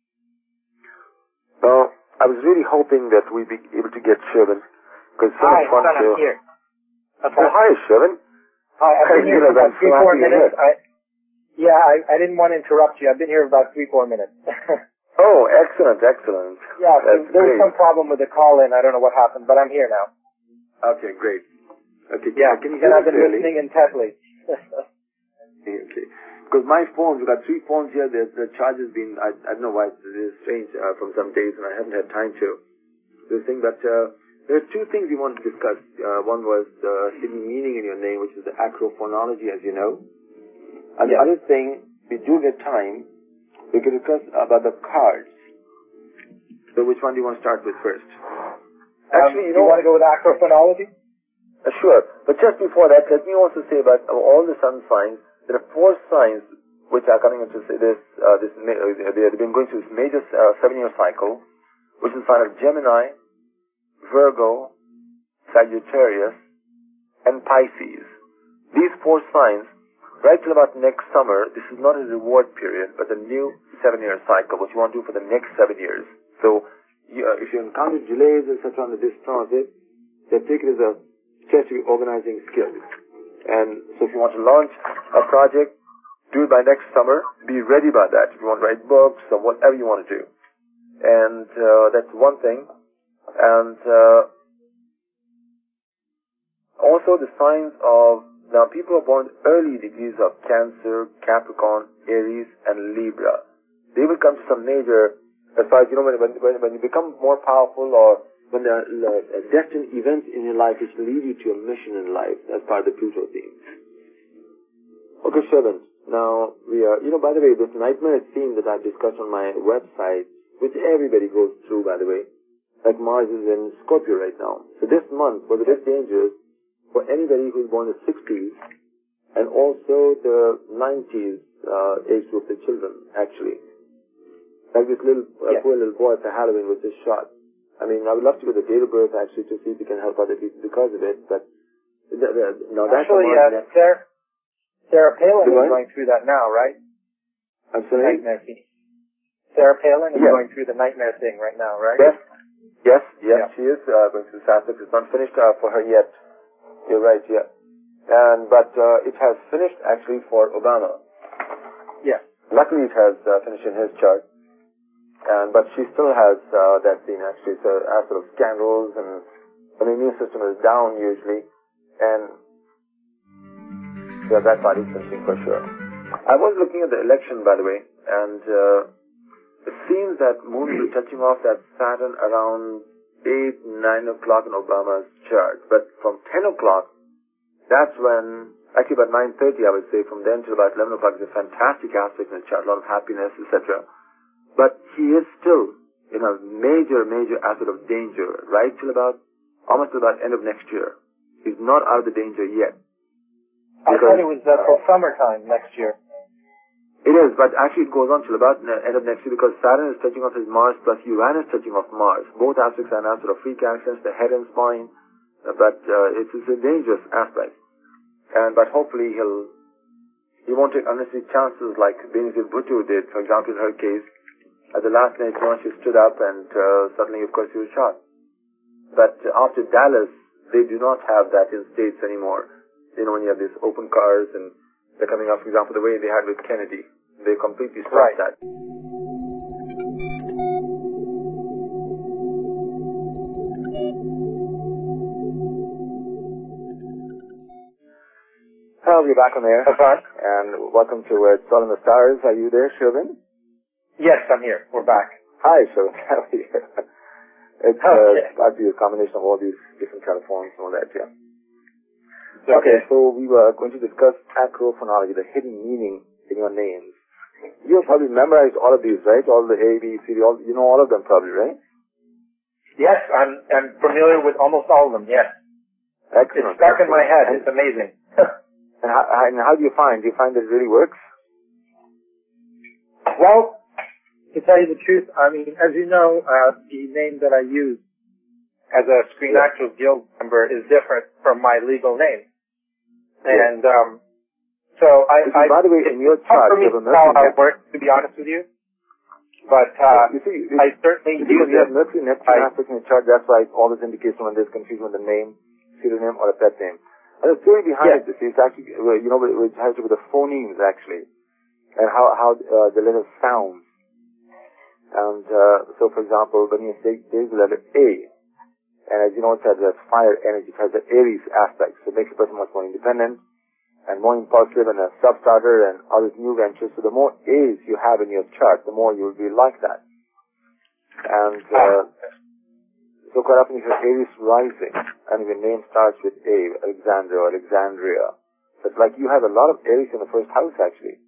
[SPEAKER 2] Now, I was really hoping that we'd be able to get Shervin, because so
[SPEAKER 3] hi,
[SPEAKER 2] much fun
[SPEAKER 3] son,
[SPEAKER 2] to...
[SPEAKER 3] I'm here.
[SPEAKER 2] Okay. Oh, hi, Shervin.
[SPEAKER 3] Hi, I've been here for about three, four minutes. I, yeah, I, I didn't want to interrupt you. I've been here about three, four minutes.
[SPEAKER 2] Oh, excellent, excellent.
[SPEAKER 3] Yeah, so there was
[SPEAKER 2] great.
[SPEAKER 3] some problem with the call-in. I don't know what happened, but I'm here now.
[SPEAKER 2] Okay, great. Okay,
[SPEAKER 3] yeah,
[SPEAKER 2] can you hear
[SPEAKER 3] and I've been
[SPEAKER 2] clearly?
[SPEAKER 3] listening intently.
[SPEAKER 2] Okay. Because my phones, we've got three phones here. The, the charge has been, I, I don't know why, it is strange uh, from some days, and I haven't had time to. This thing, but uh, there are two things we want to discuss. Uh, one was the hidden meaning in your name, which is the acrophonology, as you know. And yeah. The other thing, we do get time, we can discuss about the cards. So which one do you want to start with first?
[SPEAKER 3] Actually, um, you know, you want to go with acrophonology?
[SPEAKER 2] Uh, sure. But just before that, let me also say about all the sun signs, there are four signs which are coming into this, uh, this, uh, they've been going through this major uh, seven-year cycle, which is the sign of Gemini, Virgo, Sagittarius, and Pisces. These four signs, right till about next summer, this is not a reward period, but a new seven-year cycle, which you want to do for the next seven years. So, you, uh, if you encounter delays, et cetera, on this transit, then take it as a test of your organizing skills. And so if you want to launch a project, do it by next summer. Be ready by that. If you want to write books or whatever you want to do. And uh, that's one thing. And uh, also the signs of, now people are born early degrees of Cancer, Capricorn, Aries, and Libra. They will come to some major, as far as you know, when, when, when you become more powerful, or when there are uh, destined events in your life which lead you to a mission in life. That's part of the Pluto theme. Okay, Shervin. Now, we are, you know, by the way, this nightmare theme that I've discussed on my website, which everybody goes through, by the way, like Mars is in Scorpio right now. So this month was a bit dangerous for anybody who's born in the sixties and also the nineties uh, age group, the children, actually. Like this little, uh, yeah. poor little boy for Halloween was just shot. I mean, I would love to get the date of birth, actually, to see if we can help other people because of it, but the, the, no, that's
[SPEAKER 3] actually, uh, Sarah, Sarah Palin is going through that now, right?
[SPEAKER 2] I'm sorry?
[SPEAKER 3] Nightmare thing. Sarah Palin is
[SPEAKER 2] yeah.
[SPEAKER 3] going through the nightmare thing right now, right?
[SPEAKER 2] Yes, yes, yes,
[SPEAKER 3] yeah.
[SPEAKER 2] she is uh, going through this aspect. It's not finished uh, for her yet. You're right, yeah. And, but uh, it has finished, actually, for Obama.
[SPEAKER 3] Yeah.
[SPEAKER 2] Luckily, it has uh, finished in his chart. And, but she still has uh, that thing, actually. It's a sort of scandals, and, and the immune system is down, usually. And, yeah, that part is finishing for sure. I was looking at the election, by the way, and uh, it seems that Moon will be touching off that Saturn around eight, nine o'clock in Obama's chart. But from ten o'clock, that's when, actually about nine thirty, I would say, from then till about eleven o'clock is a fantastic aspect in the chart, a lot of happiness, et cetera. But he is still in a major, major aspect of danger, right till about, almost till about end of next year. He's not out of the danger yet.
[SPEAKER 3] I thought it was uh, till summertime next year.
[SPEAKER 2] It is, but actually it goes on till about the end of next year because Saturn is touching off his Mars plus Uranus touching off Mars. Both aspects are now sort of freak accidents, the head and spine, but uh, it's, it's a dangerous aspect. And but hopefully he'll he won't take unnecessary chances like Benazir Bhutto did, for example, in her case. At the last minute, you know, she stood up and uh, suddenly, of course, she was shot. But after Dallas, they do not have that in states anymore. You know, when you have these open cars and they're coming up, for example, the way they had with Kennedy, they completely stopped
[SPEAKER 3] right.
[SPEAKER 2] that. Hello, we're back on air.
[SPEAKER 3] Okay.
[SPEAKER 2] And welcome to uh, It's All in the Stars. Are you there, Shobin?
[SPEAKER 3] Yes, I'm here. We're back.
[SPEAKER 2] Hi, Shobin. How are you? It's
[SPEAKER 3] okay.
[SPEAKER 2] uh, actually a combination of all these different telephones and all that, yeah.
[SPEAKER 3] Okay.
[SPEAKER 2] okay, so we were going to discuss acrophonology, the hidden meaning in your names. You have probably memorized all of these, right? All the A, B, C, D, all, you know all of them probably, right?
[SPEAKER 3] Yes, I'm, I'm familiar with almost all of them, yes.
[SPEAKER 2] Excellent.
[SPEAKER 3] It's stuck
[SPEAKER 2] excellent.
[SPEAKER 3] in my head.
[SPEAKER 2] And,
[SPEAKER 3] it's amazing.
[SPEAKER 2] and, how, and how do you find? Do you find that it really works?
[SPEAKER 3] Well, to tell you the truth, I mean, as you know, uh, the name that I use as a Screen
[SPEAKER 2] yeah.
[SPEAKER 3] Actors Guild member is different from my legal name. Yeah. And, um, so I,
[SPEAKER 2] I, by the way, in your chart,
[SPEAKER 3] for me
[SPEAKER 2] you have a
[SPEAKER 3] how I
[SPEAKER 2] Mercury
[SPEAKER 3] work, to be honest with you. But, uh,
[SPEAKER 2] you see, you,
[SPEAKER 3] I certainly
[SPEAKER 2] you
[SPEAKER 3] use
[SPEAKER 2] you have Mercury Neptune
[SPEAKER 3] I,
[SPEAKER 2] aspect in your chart. That's why all this indication when there's confusion with the name, pseudonym, or a pet name. And the theory behind
[SPEAKER 3] yeah.
[SPEAKER 2] it, it's actually, you know, it has to do with the phonemes, actually, and how, how uh, the letter sounds. And uh, so, for example, when you say there's the letter A, and as you know, it has that fire energy, it has the Aries aspect, so it makes a person much more independent and more impulsive and a self-starter and all these new ventures. So the more A's you have in your chart, the more you will be like that. And uh, so quite often you have Aries rising, and your name starts with A, Alexander or Alexandria. So it's like you have a lot of Aries in the first house, actually.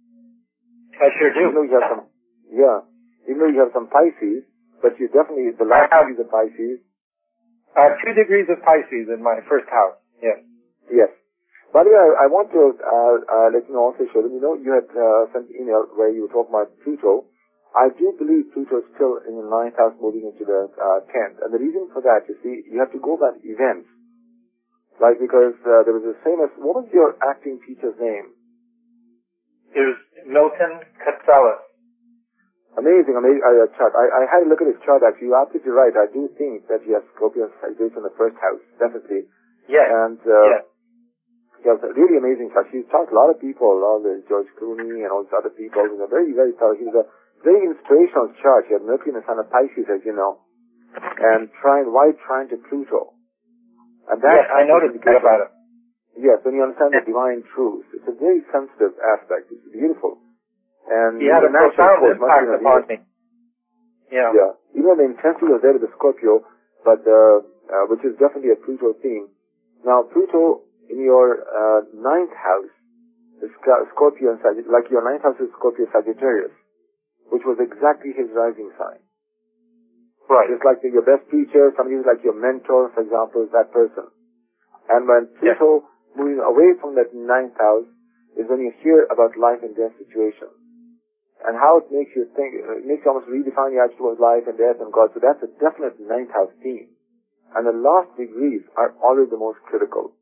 [SPEAKER 3] I sure do.
[SPEAKER 2] You know, you have some, yeah. Even though you have some Pisces, but you definitely, the last
[SPEAKER 3] have,
[SPEAKER 2] degrees of Pisces.
[SPEAKER 3] I have two degrees of Pisces in my first house, yes.
[SPEAKER 2] Yes. By the way, I, I want to uh, uh, let you know also, Sheldon, you know, you had uh, sent an email where you were talking about Pluto. I do believe Pluto is still in the ninth house moving into the uh, tenth. And the reason for that, you see, you have to go by events. Like, because uh, there was the famous, what was your acting teacher's name?
[SPEAKER 3] It was Milton Katselas.
[SPEAKER 2] Amazing, amazing uh, chart. I, I had a look at his chart actually. You're absolutely right. I do think that he has Scorpio and Sagittarius in the first house, definitely.
[SPEAKER 3] Yes.
[SPEAKER 2] And uh,
[SPEAKER 3] yes.
[SPEAKER 2] he has a really amazing chart. He's taught a lot of people, all the George Clooney and all these other people. He's a very, very thorough. He's a very inspirational chart. He had Mercury in the Sun of Pisces, as you know, and trying, why trying to Pluto? And that
[SPEAKER 3] yes, I noticed that about it.
[SPEAKER 2] Yes, when you understand the divine truth, it's a very sensitive aspect. It's beautiful. And
[SPEAKER 3] he had a profound impact upon me. Yeah.
[SPEAKER 2] Yeah. Even though the intensity was there with the Scorpio, but uh, uh, which is definitely a Pluto theme. Now, Pluto in your uh, ninth house is Scorpio and Sagittarius, like your ninth house is Scorpio Sagittarius, which was exactly his rising sign.
[SPEAKER 3] Right.
[SPEAKER 2] It's like your best teacher, somebody who's like your mentor, for example, is that person. And when Pluto yes. moving away from that ninth house is when you hear about life and death situations. And how it makes you think, it makes you almost redefine your attitude towards life and death and God. So that's a definite ninth house theme. And the last degrees are always the most critical.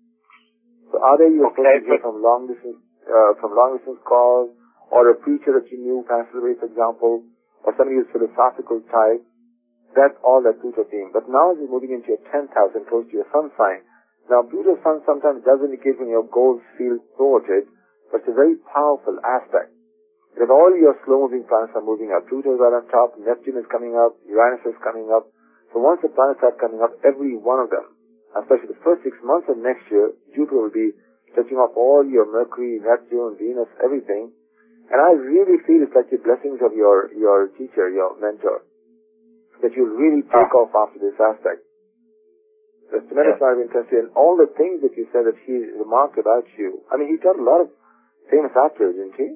[SPEAKER 2] So are they you're
[SPEAKER 3] okay,
[SPEAKER 2] supposed to hear from long distance, uh, from long distance calls, or a preacher that you knew passed away, for example, or somebody who's philosophical type? That's all that Pluto theme. But now as you're moving into your tenth house and close to your sun sign, now Pluto's sun sometimes does indicate when your goals feel thwarted, but it's a very powerful aspect. Because all your slow-moving planets are moving up. Pluto is right on top, Neptune is coming up, Uranus is coming up. So once the planets start coming up, every one of them, especially the first six months of next year, Jupiter will be touching off all your Mercury, Neptune, Venus, everything. And I really feel it's like the blessings of your, your teacher, your mentor, that you'll really take ah. off after this aspect. There's tremendous amount of interest in all the things that you said that he remarked about you. I mean, he taught a lot of famous actors, didn't he?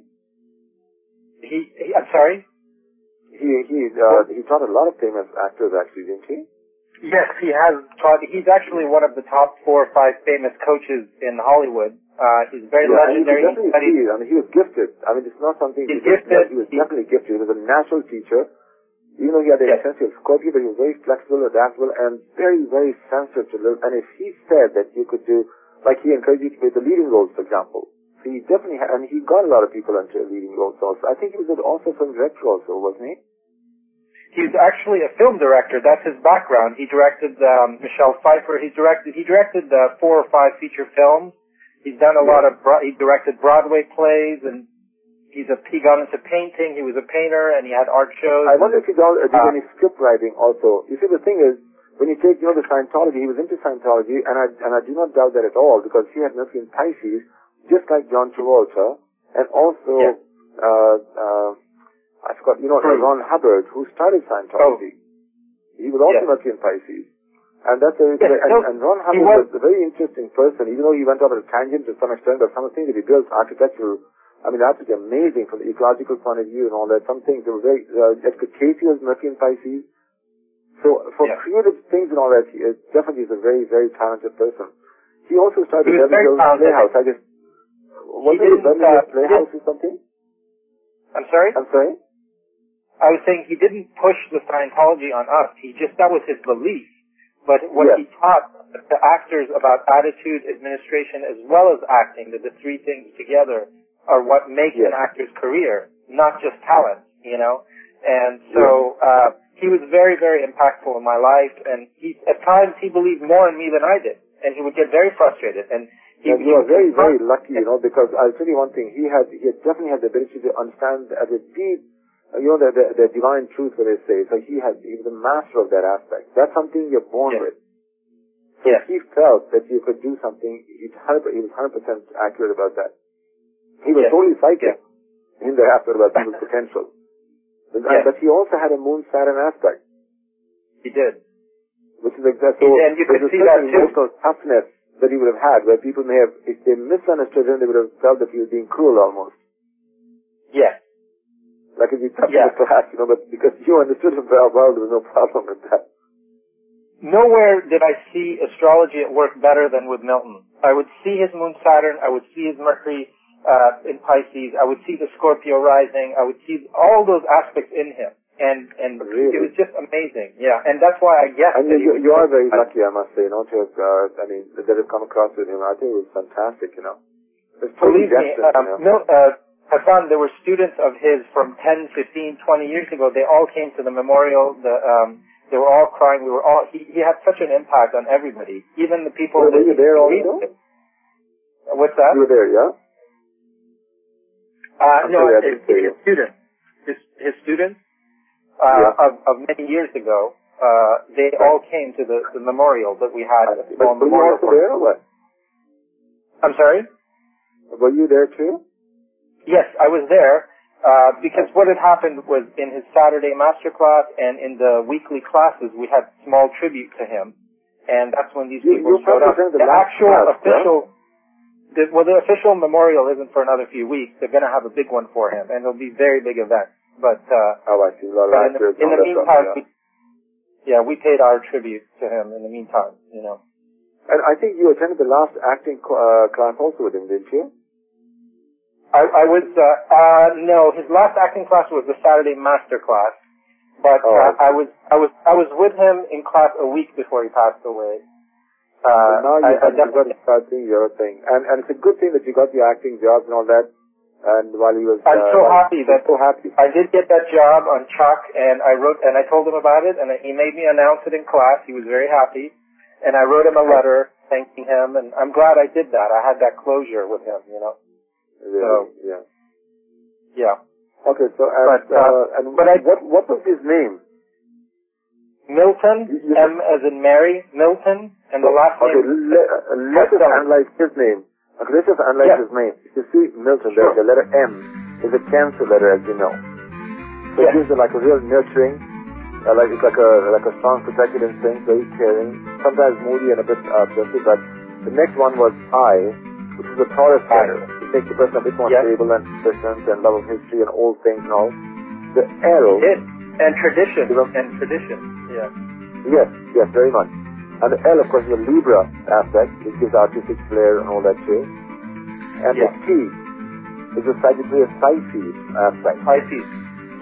[SPEAKER 3] He, he I'm sorry?
[SPEAKER 2] He, he, uh, he taught a lot of famous actors actually, didn't he?
[SPEAKER 3] Yes, he has taught, he's actually one of the top four or five famous coaches in Hollywood. Uh, he's very
[SPEAKER 2] yeah,
[SPEAKER 3] legendary.
[SPEAKER 2] And you can definitely see it. I mean, he was gifted. I mean, it's not something
[SPEAKER 3] he's
[SPEAKER 2] he
[SPEAKER 3] gifted.
[SPEAKER 2] He was definitely gifted. He was a natural teacher. Even though he had the
[SPEAKER 3] Yes.
[SPEAKER 2] intensity of Scorpio, but he was very flexible, adaptable, and very, very sensitive to live. And if he said that you could do, like he encouraged you to play the leading roles, for example. So he definitely had, and he got a lot of people into leading roles also. I think he was also a film director also, wasn't he?
[SPEAKER 3] He's actually a film director. That's his background. He directed um, Michelle Pfeiffer. He directed he directed uh, four or five feature films. He's done a
[SPEAKER 2] Yeah.
[SPEAKER 3] lot of bro- he directed Broadway plays, and he's a he got into painting. He was a painter, and he had art shows.
[SPEAKER 2] I wonder if he did, uh, did
[SPEAKER 3] uh,
[SPEAKER 2] any script writing also. You see, the thing is, when you take, you know, the Scientology, he was into Scientology, and I and I do not doubt that at all, because he had Mercury in Pisces, just like John Travolta, and also,
[SPEAKER 3] Yeah.
[SPEAKER 2] uh, uh, I forgot, you know,
[SPEAKER 3] True.
[SPEAKER 2] Ron Hubbard, who started Scientology. Oh. He was also
[SPEAKER 3] Yeah.
[SPEAKER 2] Mercury in Pisces. And that's a,
[SPEAKER 3] Yeah,
[SPEAKER 2] and,
[SPEAKER 3] no,
[SPEAKER 2] and Ron
[SPEAKER 3] he
[SPEAKER 2] Hubbard was,
[SPEAKER 3] was-
[SPEAKER 2] a very interesting person, even though he went off at a tangent to some extent, but some of the things that he built, architectural, I mean, that's amazing from the ecological point of view and all that. Some things that were very, uh, Edgar Cayce was Mercury in Pisces. So, for
[SPEAKER 3] Yeah.
[SPEAKER 2] creative things and all that, he is, definitely is a very, very talented person. He also started
[SPEAKER 3] He
[SPEAKER 2] the
[SPEAKER 3] was
[SPEAKER 2] Beverly
[SPEAKER 3] very
[SPEAKER 2] Hills
[SPEAKER 3] talented.
[SPEAKER 2] Playhouse. I just, was
[SPEAKER 3] He
[SPEAKER 2] it the
[SPEAKER 3] didn't,
[SPEAKER 2] Beverly
[SPEAKER 3] uh,
[SPEAKER 2] Hills
[SPEAKER 3] he
[SPEAKER 2] Playhouse
[SPEAKER 3] didn't-
[SPEAKER 2] or something?
[SPEAKER 3] I'm sorry.
[SPEAKER 2] I'm sorry?
[SPEAKER 3] I was saying he didn't push the Scientology on us. He just, that was his belief. But what
[SPEAKER 2] Yes.
[SPEAKER 3] he taught the actors about attitude, administration, as well as acting, that the three things together are what make
[SPEAKER 2] Yes.
[SPEAKER 3] an actor's career, not just talent, you know? And so, uh, he was very, very impactful in my life, and he, at times he believed more in me than I did. And he would get very frustrated, and he,
[SPEAKER 2] And
[SPEAKER 3] he
[SPEAKER 2] you are
[SPEAKER 3] would
[SPEAKER 2] very, very
[SPEAKER 3] confront-
[SPEAKER 2] lucky, you know, because I'll tell you one thing. He had, he had definitely had the ability to understand at a deep, uh, you know, the, the, the divine truth, what they say. So he had, he was a master of that aspect. That's something you're born
[SPEAKER 3] Yes.
[SPEAKER 2] with. So
[SPEAKER 3] Yes.
[SPEAKER 2] he felt that you could do something. He, he was one hundred percent accurate about that. He was
[SPEAKER 3] Yes.
[SPEAKER 2] totally psychic
[SPEAKER 3] Yes.
[SPEAKER 2] in thereafter about people's potential. But,
[SPEAKER 3] Yes.
[SPEAKER 2] but he also had a moon Saturn aspect,
[SPEAKER 3] He did.
[SPEAKER 2] which is exactly,
[SPEAKER 3] He- and you
[SPEAKER 2] there's
[SPEAKER 3] could
[SPEAKER 2] a
[SPEAKER 3] see
[SPEAKER 2] certain
[SPEAKER 3] that too.
[SPEAKER 2] emotional toughness that he would have had, where people may have, if they misunderstood him, they would have felt that he was being cruel almost.
[SPEAKER 3] Yes.
[SPEAKER 2] Like if you touched
[SPEAKER 3] Yeah.
[SPEAKER 2] the class, you know, but because you understood him very well, there was no problem with that.
[SPEAKER 3] Nowhere did I see astrology at work better than with Milton. I would see his moon Saturn, I would see his Mercury uh, in Pisces, I would see the Scorpio rising, I would see all those aspects in him. And and
[SPEAKER 2] Really?
[SPEAKER 3] it was just amazing, yeah. And that's why I guess
[SPEAKER 2] And
[SPEAKER 3] that
[SPEAKER 2] you,
[SPEAKER 3] he
[SPEAKER 2] you, you are
[SPEAKER 3] was-
[SPEAKER 2] very lucky, I must say, you know, to have, uh, I mean, that have come across with him. I think it was fantastic, you know. It's totally
[SPEAKER 3] Believe me,
[SPEAKER 2] destined,
[SPEAKER 3] um,
[SPEAKER 2] you know.
[SPEAKER 3] Mil- uh, Hassan, there were students of his from ten, fifteen, twenty years ago. They all came to the memorial. The, um, they were all crying. We were all. He, he had such an impact on everybody, even the people.
[SPEAKER 2] Were
[SPEAKER 3] that
[SPEAKER 2] you
[SPEAKER 3] he-
[SPEAKER 2] there
[SPEAKER 3] he-
[SPEAKER 2] also?
[SPEAKER 3] What's that?
[SPEAKER 2] You were there, yeah?
[SPEAKER 3] Uh,
[SPEAKER 2] I'm
[SPEAKER 3] no,
[SPEAKER 2] sorry, I
[SPEAKER 3] his,
[SPEAKER 2] didn't hear
[SPEAKER 3] his
[SPEAKER 2] you.
[SPEAKER 3] students. His, his students uh,
[SPEAKER 2] Yeah.
[SPEAKER 3] of, of many years ago. Uh, they all came to the, the memorial that we had. A
[SPEAKER 2] But
[SPEAKER 3] small
[SPEAKER 2] were you
[SPEAKER 3] memorial.
[SPEAKER 2] also
[SPEAKER 3] for-
[SPEAKER 2] there or what?
[SPEAKER 3] I'm sorry.
[SPEAKER 2] Were you there too?
[SPEAKER 3] Yes, I was there, uh, because what had happened was in his Saturday master class and in the weekly classes, we had small tribute to him. And that's when these
[SPEAKER 2] You-
[SPEAKER 3] people
[SPEAKER 2] you
[SPEAKER 3] showed up.
[SPEAKER 2] represented
[SPEAKER 3] The
[SPEAKER 2] the last
[SPEAKER 3] actual
[SPEAKER 2] class,
[SPEAKER 3] official, the, well, the official memorial isn't for another few weeks. They're going to have a big one for him, and it'll be a very big event. But, uh,
[SPEAKER 2] Oh, I see. A lot of
[SPEAKER 3] but in the,
[SPEAKER 2] actors
[SPEAKER 3] in
[SPEAKER 2] and
[SPEAKER 3] the
[SPEAKER 2] all that
[SPEAKER 3] meantime,
[SPEAKER 2] stuff,
[SPEAKER 3] we, yeah, we paid our tribute to him in the meantime, you know.
[SPEAKER 2] yeah. And I think you attended the last acting co- uh, class also with him, didn't you?
[SPEAKER 3] I, I was, uh, uh, no, his last acting class was the Saturday master class, but
[SPEAKER 2] Oh,
[SPEAKER 3] uh,
[SPEAKER 2] I
[SPEAKER 3] I was, I was, I was with him in class a week before he passed away. Uh,
[SPEAKER 2] But now you
[SPEAKER 3] I, I
[SPEAKER 2] have you got to
[SPEAKER 3] definitely,
[SPEAKER 2] start doing your thing. And, and it's a good thing that you got the acting jobs and all that. And while he was,
[SPEAKER 3] I'm
[SPEAKER 2] uh,
[SPEAKER 3] so
[SPEAKER 2] while-
[SPEAKER 3] happy that
[SPEAKER 2] so happy.
[SPEAKER 3] I did get that job on Chuck, and I wrote, and I told him about it, and he made me announce it in class. He was very happy, and I wrote him a letter thanking him, and I'm glad I did that. I had that closure with him, you know.
[SPEAKER 2] Really,
[SPEAKER 3] So-
[SPEAKER 2] yeah.
[SPEAKER 3] Yeah.
[SPEAKER 2] Okay, so and,
[SPEAKER 3] But, uh,
[SPEAKER 2] uh, and
[SPEAKER 3] but I-
[SPEAKER 2] what what was his name?
[SPEAKER 3] Milton,
[SPEAKER 2] You- you-
[SPEAKER 3] M as in Mary, Milton, and the last
[SPEAKER 2] Okay,
[SPEAKER 3] name.
[SPEAKER 2] let, uh, let us
[SPEAKER 3] Costello.
[SPEAKER 2] analyze his name. Okay, let's just analyze
[SPEAKER 3] Yeah.
[SPEAKER 2] his name. If you see Milton,
[SPEAKER 3] Sure.
[SPEAKER 2] there, the letter M is a Cancer letter, as you know. So
[SPEAKER 3] Yes.
[SPEAKER 2] it gives it like a real nurturing, uh, like it's like a like a strong protective instinct, very caring, sometimes moody and a bit uh, obsessive. But the next one was I, which is a Taurus letter. It makes the person a bit more
[SPEAKER 3] Yes.
[SPEAKER 2] stable and persistent and love of history and old things and all. The L,
[SPEAKER 3] It, and tradition,
[SPEAKER 2] You know-
[SPEAKER 3] and tradition, yeah.
[SPEAKER 2] yes, yes, very much. And the L, of course, is the Libra aspect, which gives artistic flair and all that too. And
[SPEAKER 3] Yeah.
[SPEAKER 2] the T is the Sagittarius Pisces aspect.
[SPEAKER 3] Pisces.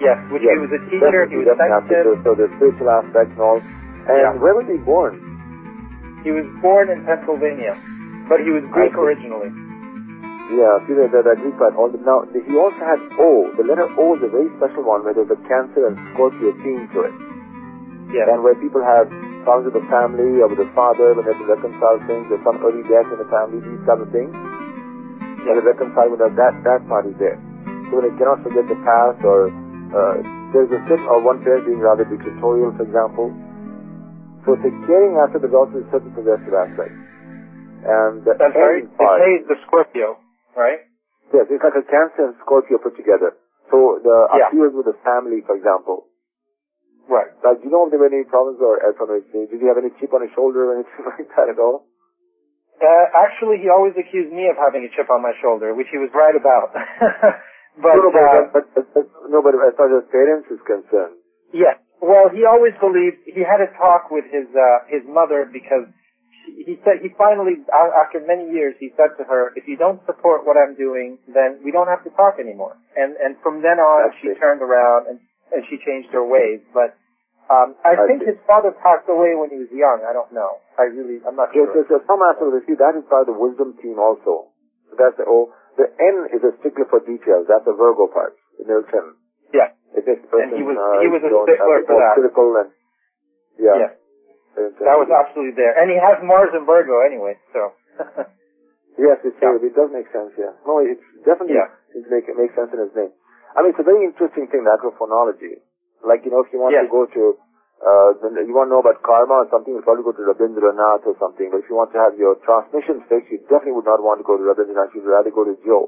[SPEAKER 3] Yes, which
[SPEAKER 2] yes,
[SPEAKER 3] he was a teacher, he was sensitive.
[SPEAKER 2] So the spiritual aspect and all. And
[SPEAKER 3] Yeah.
[SPEAKER 2] where was he born?
[SPEAKER 3] He was born in Pennsylvania, but he was Greek originally.
[SPEAKER 2] Yeah, see the, the, the Greek part. All the, now, the, he also had O. The letter O is a very special one where there's a Cancer and Scorpio theme to it.
[SPEAKER 3] Yes.
[SPEAKER 2] And where people have problems with the family or with the father, when they have to reconcile things, there's some early death in the family, these type of things. When they reconcile with that, that, that part is there. So when they cannot forget the past or uh, there's a certain, or one parent being rather dictatorial, for example. So it's a caring aspect, but also a certain possessive aspect. And the
[SPEAKER 3] That's right. The
[SPEAKER 2] part,
[SPEAKER 3] K is the Scorpio, right?
[SPEAKER 2] yes, it's like a Cancer and Scorpio put together. So the
[SPEAKER 3] Yeah.
[SPEAKER 2] appeals with the family, for example.
[SPEAKER 3] Right.
[SPEAKER 2] Like, do you know if there were any problems or uh, from his, did he have any chip on his shoulder or anything like that at all?
[SPEAKER 3] Uh, actually, he always accused me of having a chip on my shoulder, which he was right about. but,
[SPEAKER 2] no, no, but,
[SPEAKER 3] uh,
[SPEAKER 2] but, but, but, no, but as far as parents is concerned.
[SPEAKER 3] yes. Well, he always believed, he had a talk with his, uh, his mother because she, he said, he finally, after many years, he said to her, if you don't support what I'm doing, then we don't have to talk anymore. And, and from then on,
[SPEAKER 2] That's
[SPEAKER 3] she
[SPEAKER 2] it.
[SPEAKER 3] turned around and, and she changed her ways. But, um, I,
[SPEAKER 2] I
[SPEAKER 3] think
[SPEAKER 2] see.
[SPEAKER 3] his father passed away when he was young. I don't know. I really, I'm not
[SPEAKER 2] Yes,
[SPEAKER 3] sure.
[SPEAKER 2] yes, yes. Some aspect of it, see, that is part of the wisdom team also. So that's the O. The N is a stickler for details. That's the Virgo part, the Milton.
[SPEAKER 3] Yeah.
[SPEAKER 2] It makes the person,
[SPEAKER 3] And he was,
[SPEAKER 2] uh,
[SPEAKER 3] he was a
[SPEAKER 2] don't,
[SPEAKER 3] stickler
[SPEAKER 2] uh,
[SPEAKER 3] for that.
[SPEAKER 2] critical and, yeah.
[SPEAKER 3] Yeah. That was absolutely there. And he has Mars in Virgo anyway, so.
[SPEAKER 2] Yes, it's
[SPEAKER 3] Yeah.
[SPEAKER 2] true. It does make sense, yeah. No, it's definitely,
[SPEAKER 3] Yeah.
[SPEAKER 2] it, make, it makes sense in his name. I mean, it's a very interesting thing, the agrophonology. Like, you know, if you want
[SPEAKER 3] Yes.
[SPEAKER 2] to go to, uh, then you want to know about karma or something, you'll probably go to Rabindranath or something. But if you want to have your transmission fixed, you definitely would not want to go to Rabindranath. You'd rather go to Joe.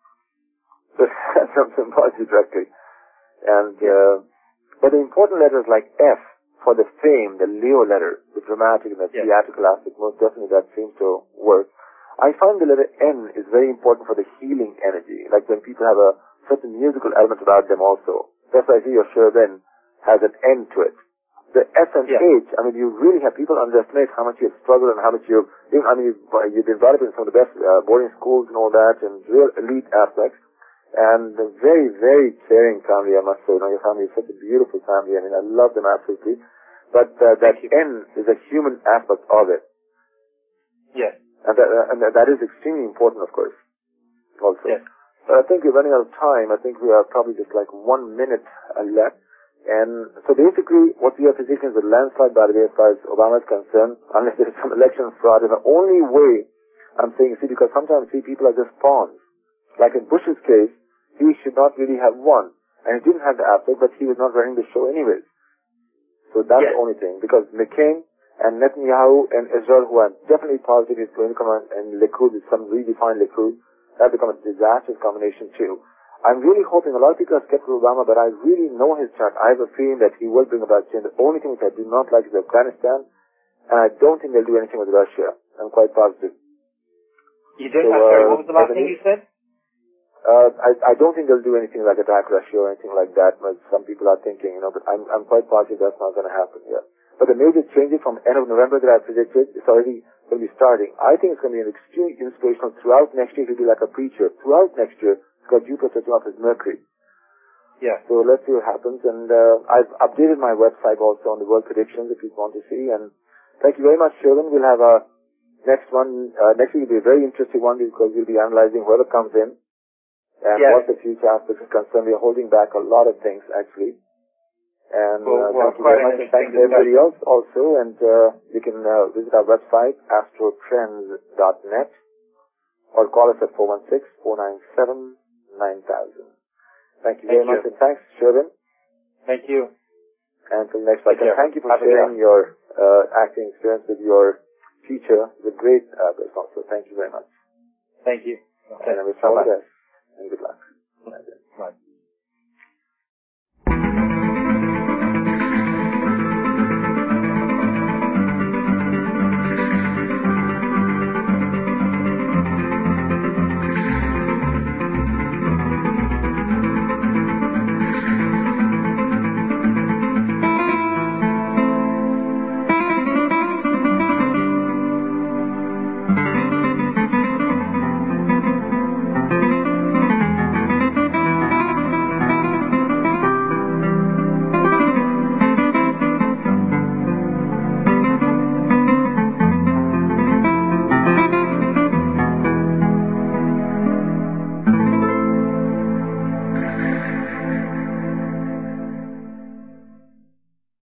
[SPEAKER 2] So that's some symbology directly. And, uh, but the important letters like F for the fame, the Leo letter, the dramatic and the
[SPEAKER 3] Yes.
[SPEAKER 2] theatrical aspect, most definitely that seems to work. I find the letter N is very important for the healing energy, like when people have a certain musical element about them also. That's why I see your Sherbin has an N to it. The S and
[SPEAKER 3] Yes.
[SPEAKER 2] H, I mean, you really have people underestimate how much you've struggled and how much you've, you, I mean, you've, uh, you've been brought up in some of the best uh, boarding schools and all that, and real elite aspects. And a very, very caring family, I must say. You know, your family is such a beautiful family. I mean, I love them absolutely. But uh, that N is a human aspect of it.
[SPEAKER 3] Yes.
[SPEAKER 2] And that, uh, and that is extremely important, of course, also.
[SPEAKER 3] Yes.
[SPEAKER 2] But I think we're running out of time. I think we are probably just like one minute uh, left. And so basically, what we are predicting is a landslide, by the way, as far as Obama is concerned, unless there is some election fraud. And the only way I'm saying, see, because sometimes, see, people are just pawns. Like in Bush's case, he should not really have won. And he didn't have the aspect, but he was not running the show anyways. So that's
[SPEAKER 3] Yes.
[SPEAKER 2] the only thing. Because McCain and Netanyahu and Israel, who are definitely positive is going to come on, and Likud is some redefined Likud, that will become a disastrous combination too. I'm really hoping, a lot of people are skeptical of Obama, but I really know his chart. I have a feeling that he will bring about change. The only thing which I do not like is Afghanistan, and I don't think they'll do anything with Russia. I'm quite positive.
[SPEAKER 3] You did?
[SPEAKER 2] So,
[SPEAKER 3] I'm sorry,
[SPEAKER 2] uh,
[SPEAKER 3] what was the last
[SPEAKER 2] Ebony?
[SPEAKER 3] thing you said?
[SPEAKER 2] Uh, I, I don't think they'll do anything like attack Russia or anything like that, but some people are thinking, you know, but I'm, I'm quite positive that's not going to happen yet. But the major changes from end of November that I predicted, it's already going to be starting. I think it's going to be an extremely inspirational throughout next year. He'll be like a preacher. Throughout next year, it's got Jupiter touching off his Mercury.
[SPEAKER 3] Yeah.
[SPEAKER 2] So let's see what happens. And uh, I've updated my website also on the world predictions if you want to see. And thank you very much, Sheldon. We'll have a next one. Uh, next week will be a very interesting one because we'll be analyzing whoever comes in and
[SPEAKER 3] Yes.
[SPEAKER 2] what the future aspects is concerned. We are holding back a lot of things, actually. And
[SPEAKER 3] Well,
[SPEAKER 2] uh,
[SPEAKER 3] well,
[SPEAKER 2] thank you very much. And thanks to everybody else also. And uh, you can uh, visit our website, astrotrends dot net, or call us at four one six, four nine seven, nine thousand. Thank you very
[SPEAKER 3] Thank
[SPEAKER 2] much.
[SPEAKER 3] you.
[SPEAKER 2] And thanks, Sherbin.
[SPEAKER 3] Thank you.
[SPEAKER 2] And until next week.
[SPEAKER 3] Take care.
[SPEAKER 2] And thank you for
[SPEAKER 3] Have a good
[SPEAKER 2] sharing
[SPEAKER 3] day.
[SPEAKER 2] your uh, acting experience with your teacher, the great uh, person also. Thank you very much.
[SPEAKER 3] Thank you. Okay.
[SPEAKER 2] And I wish you all
[SPEAKER 3] Bye-bye.
[SPEAKER 2] the best. And good luck.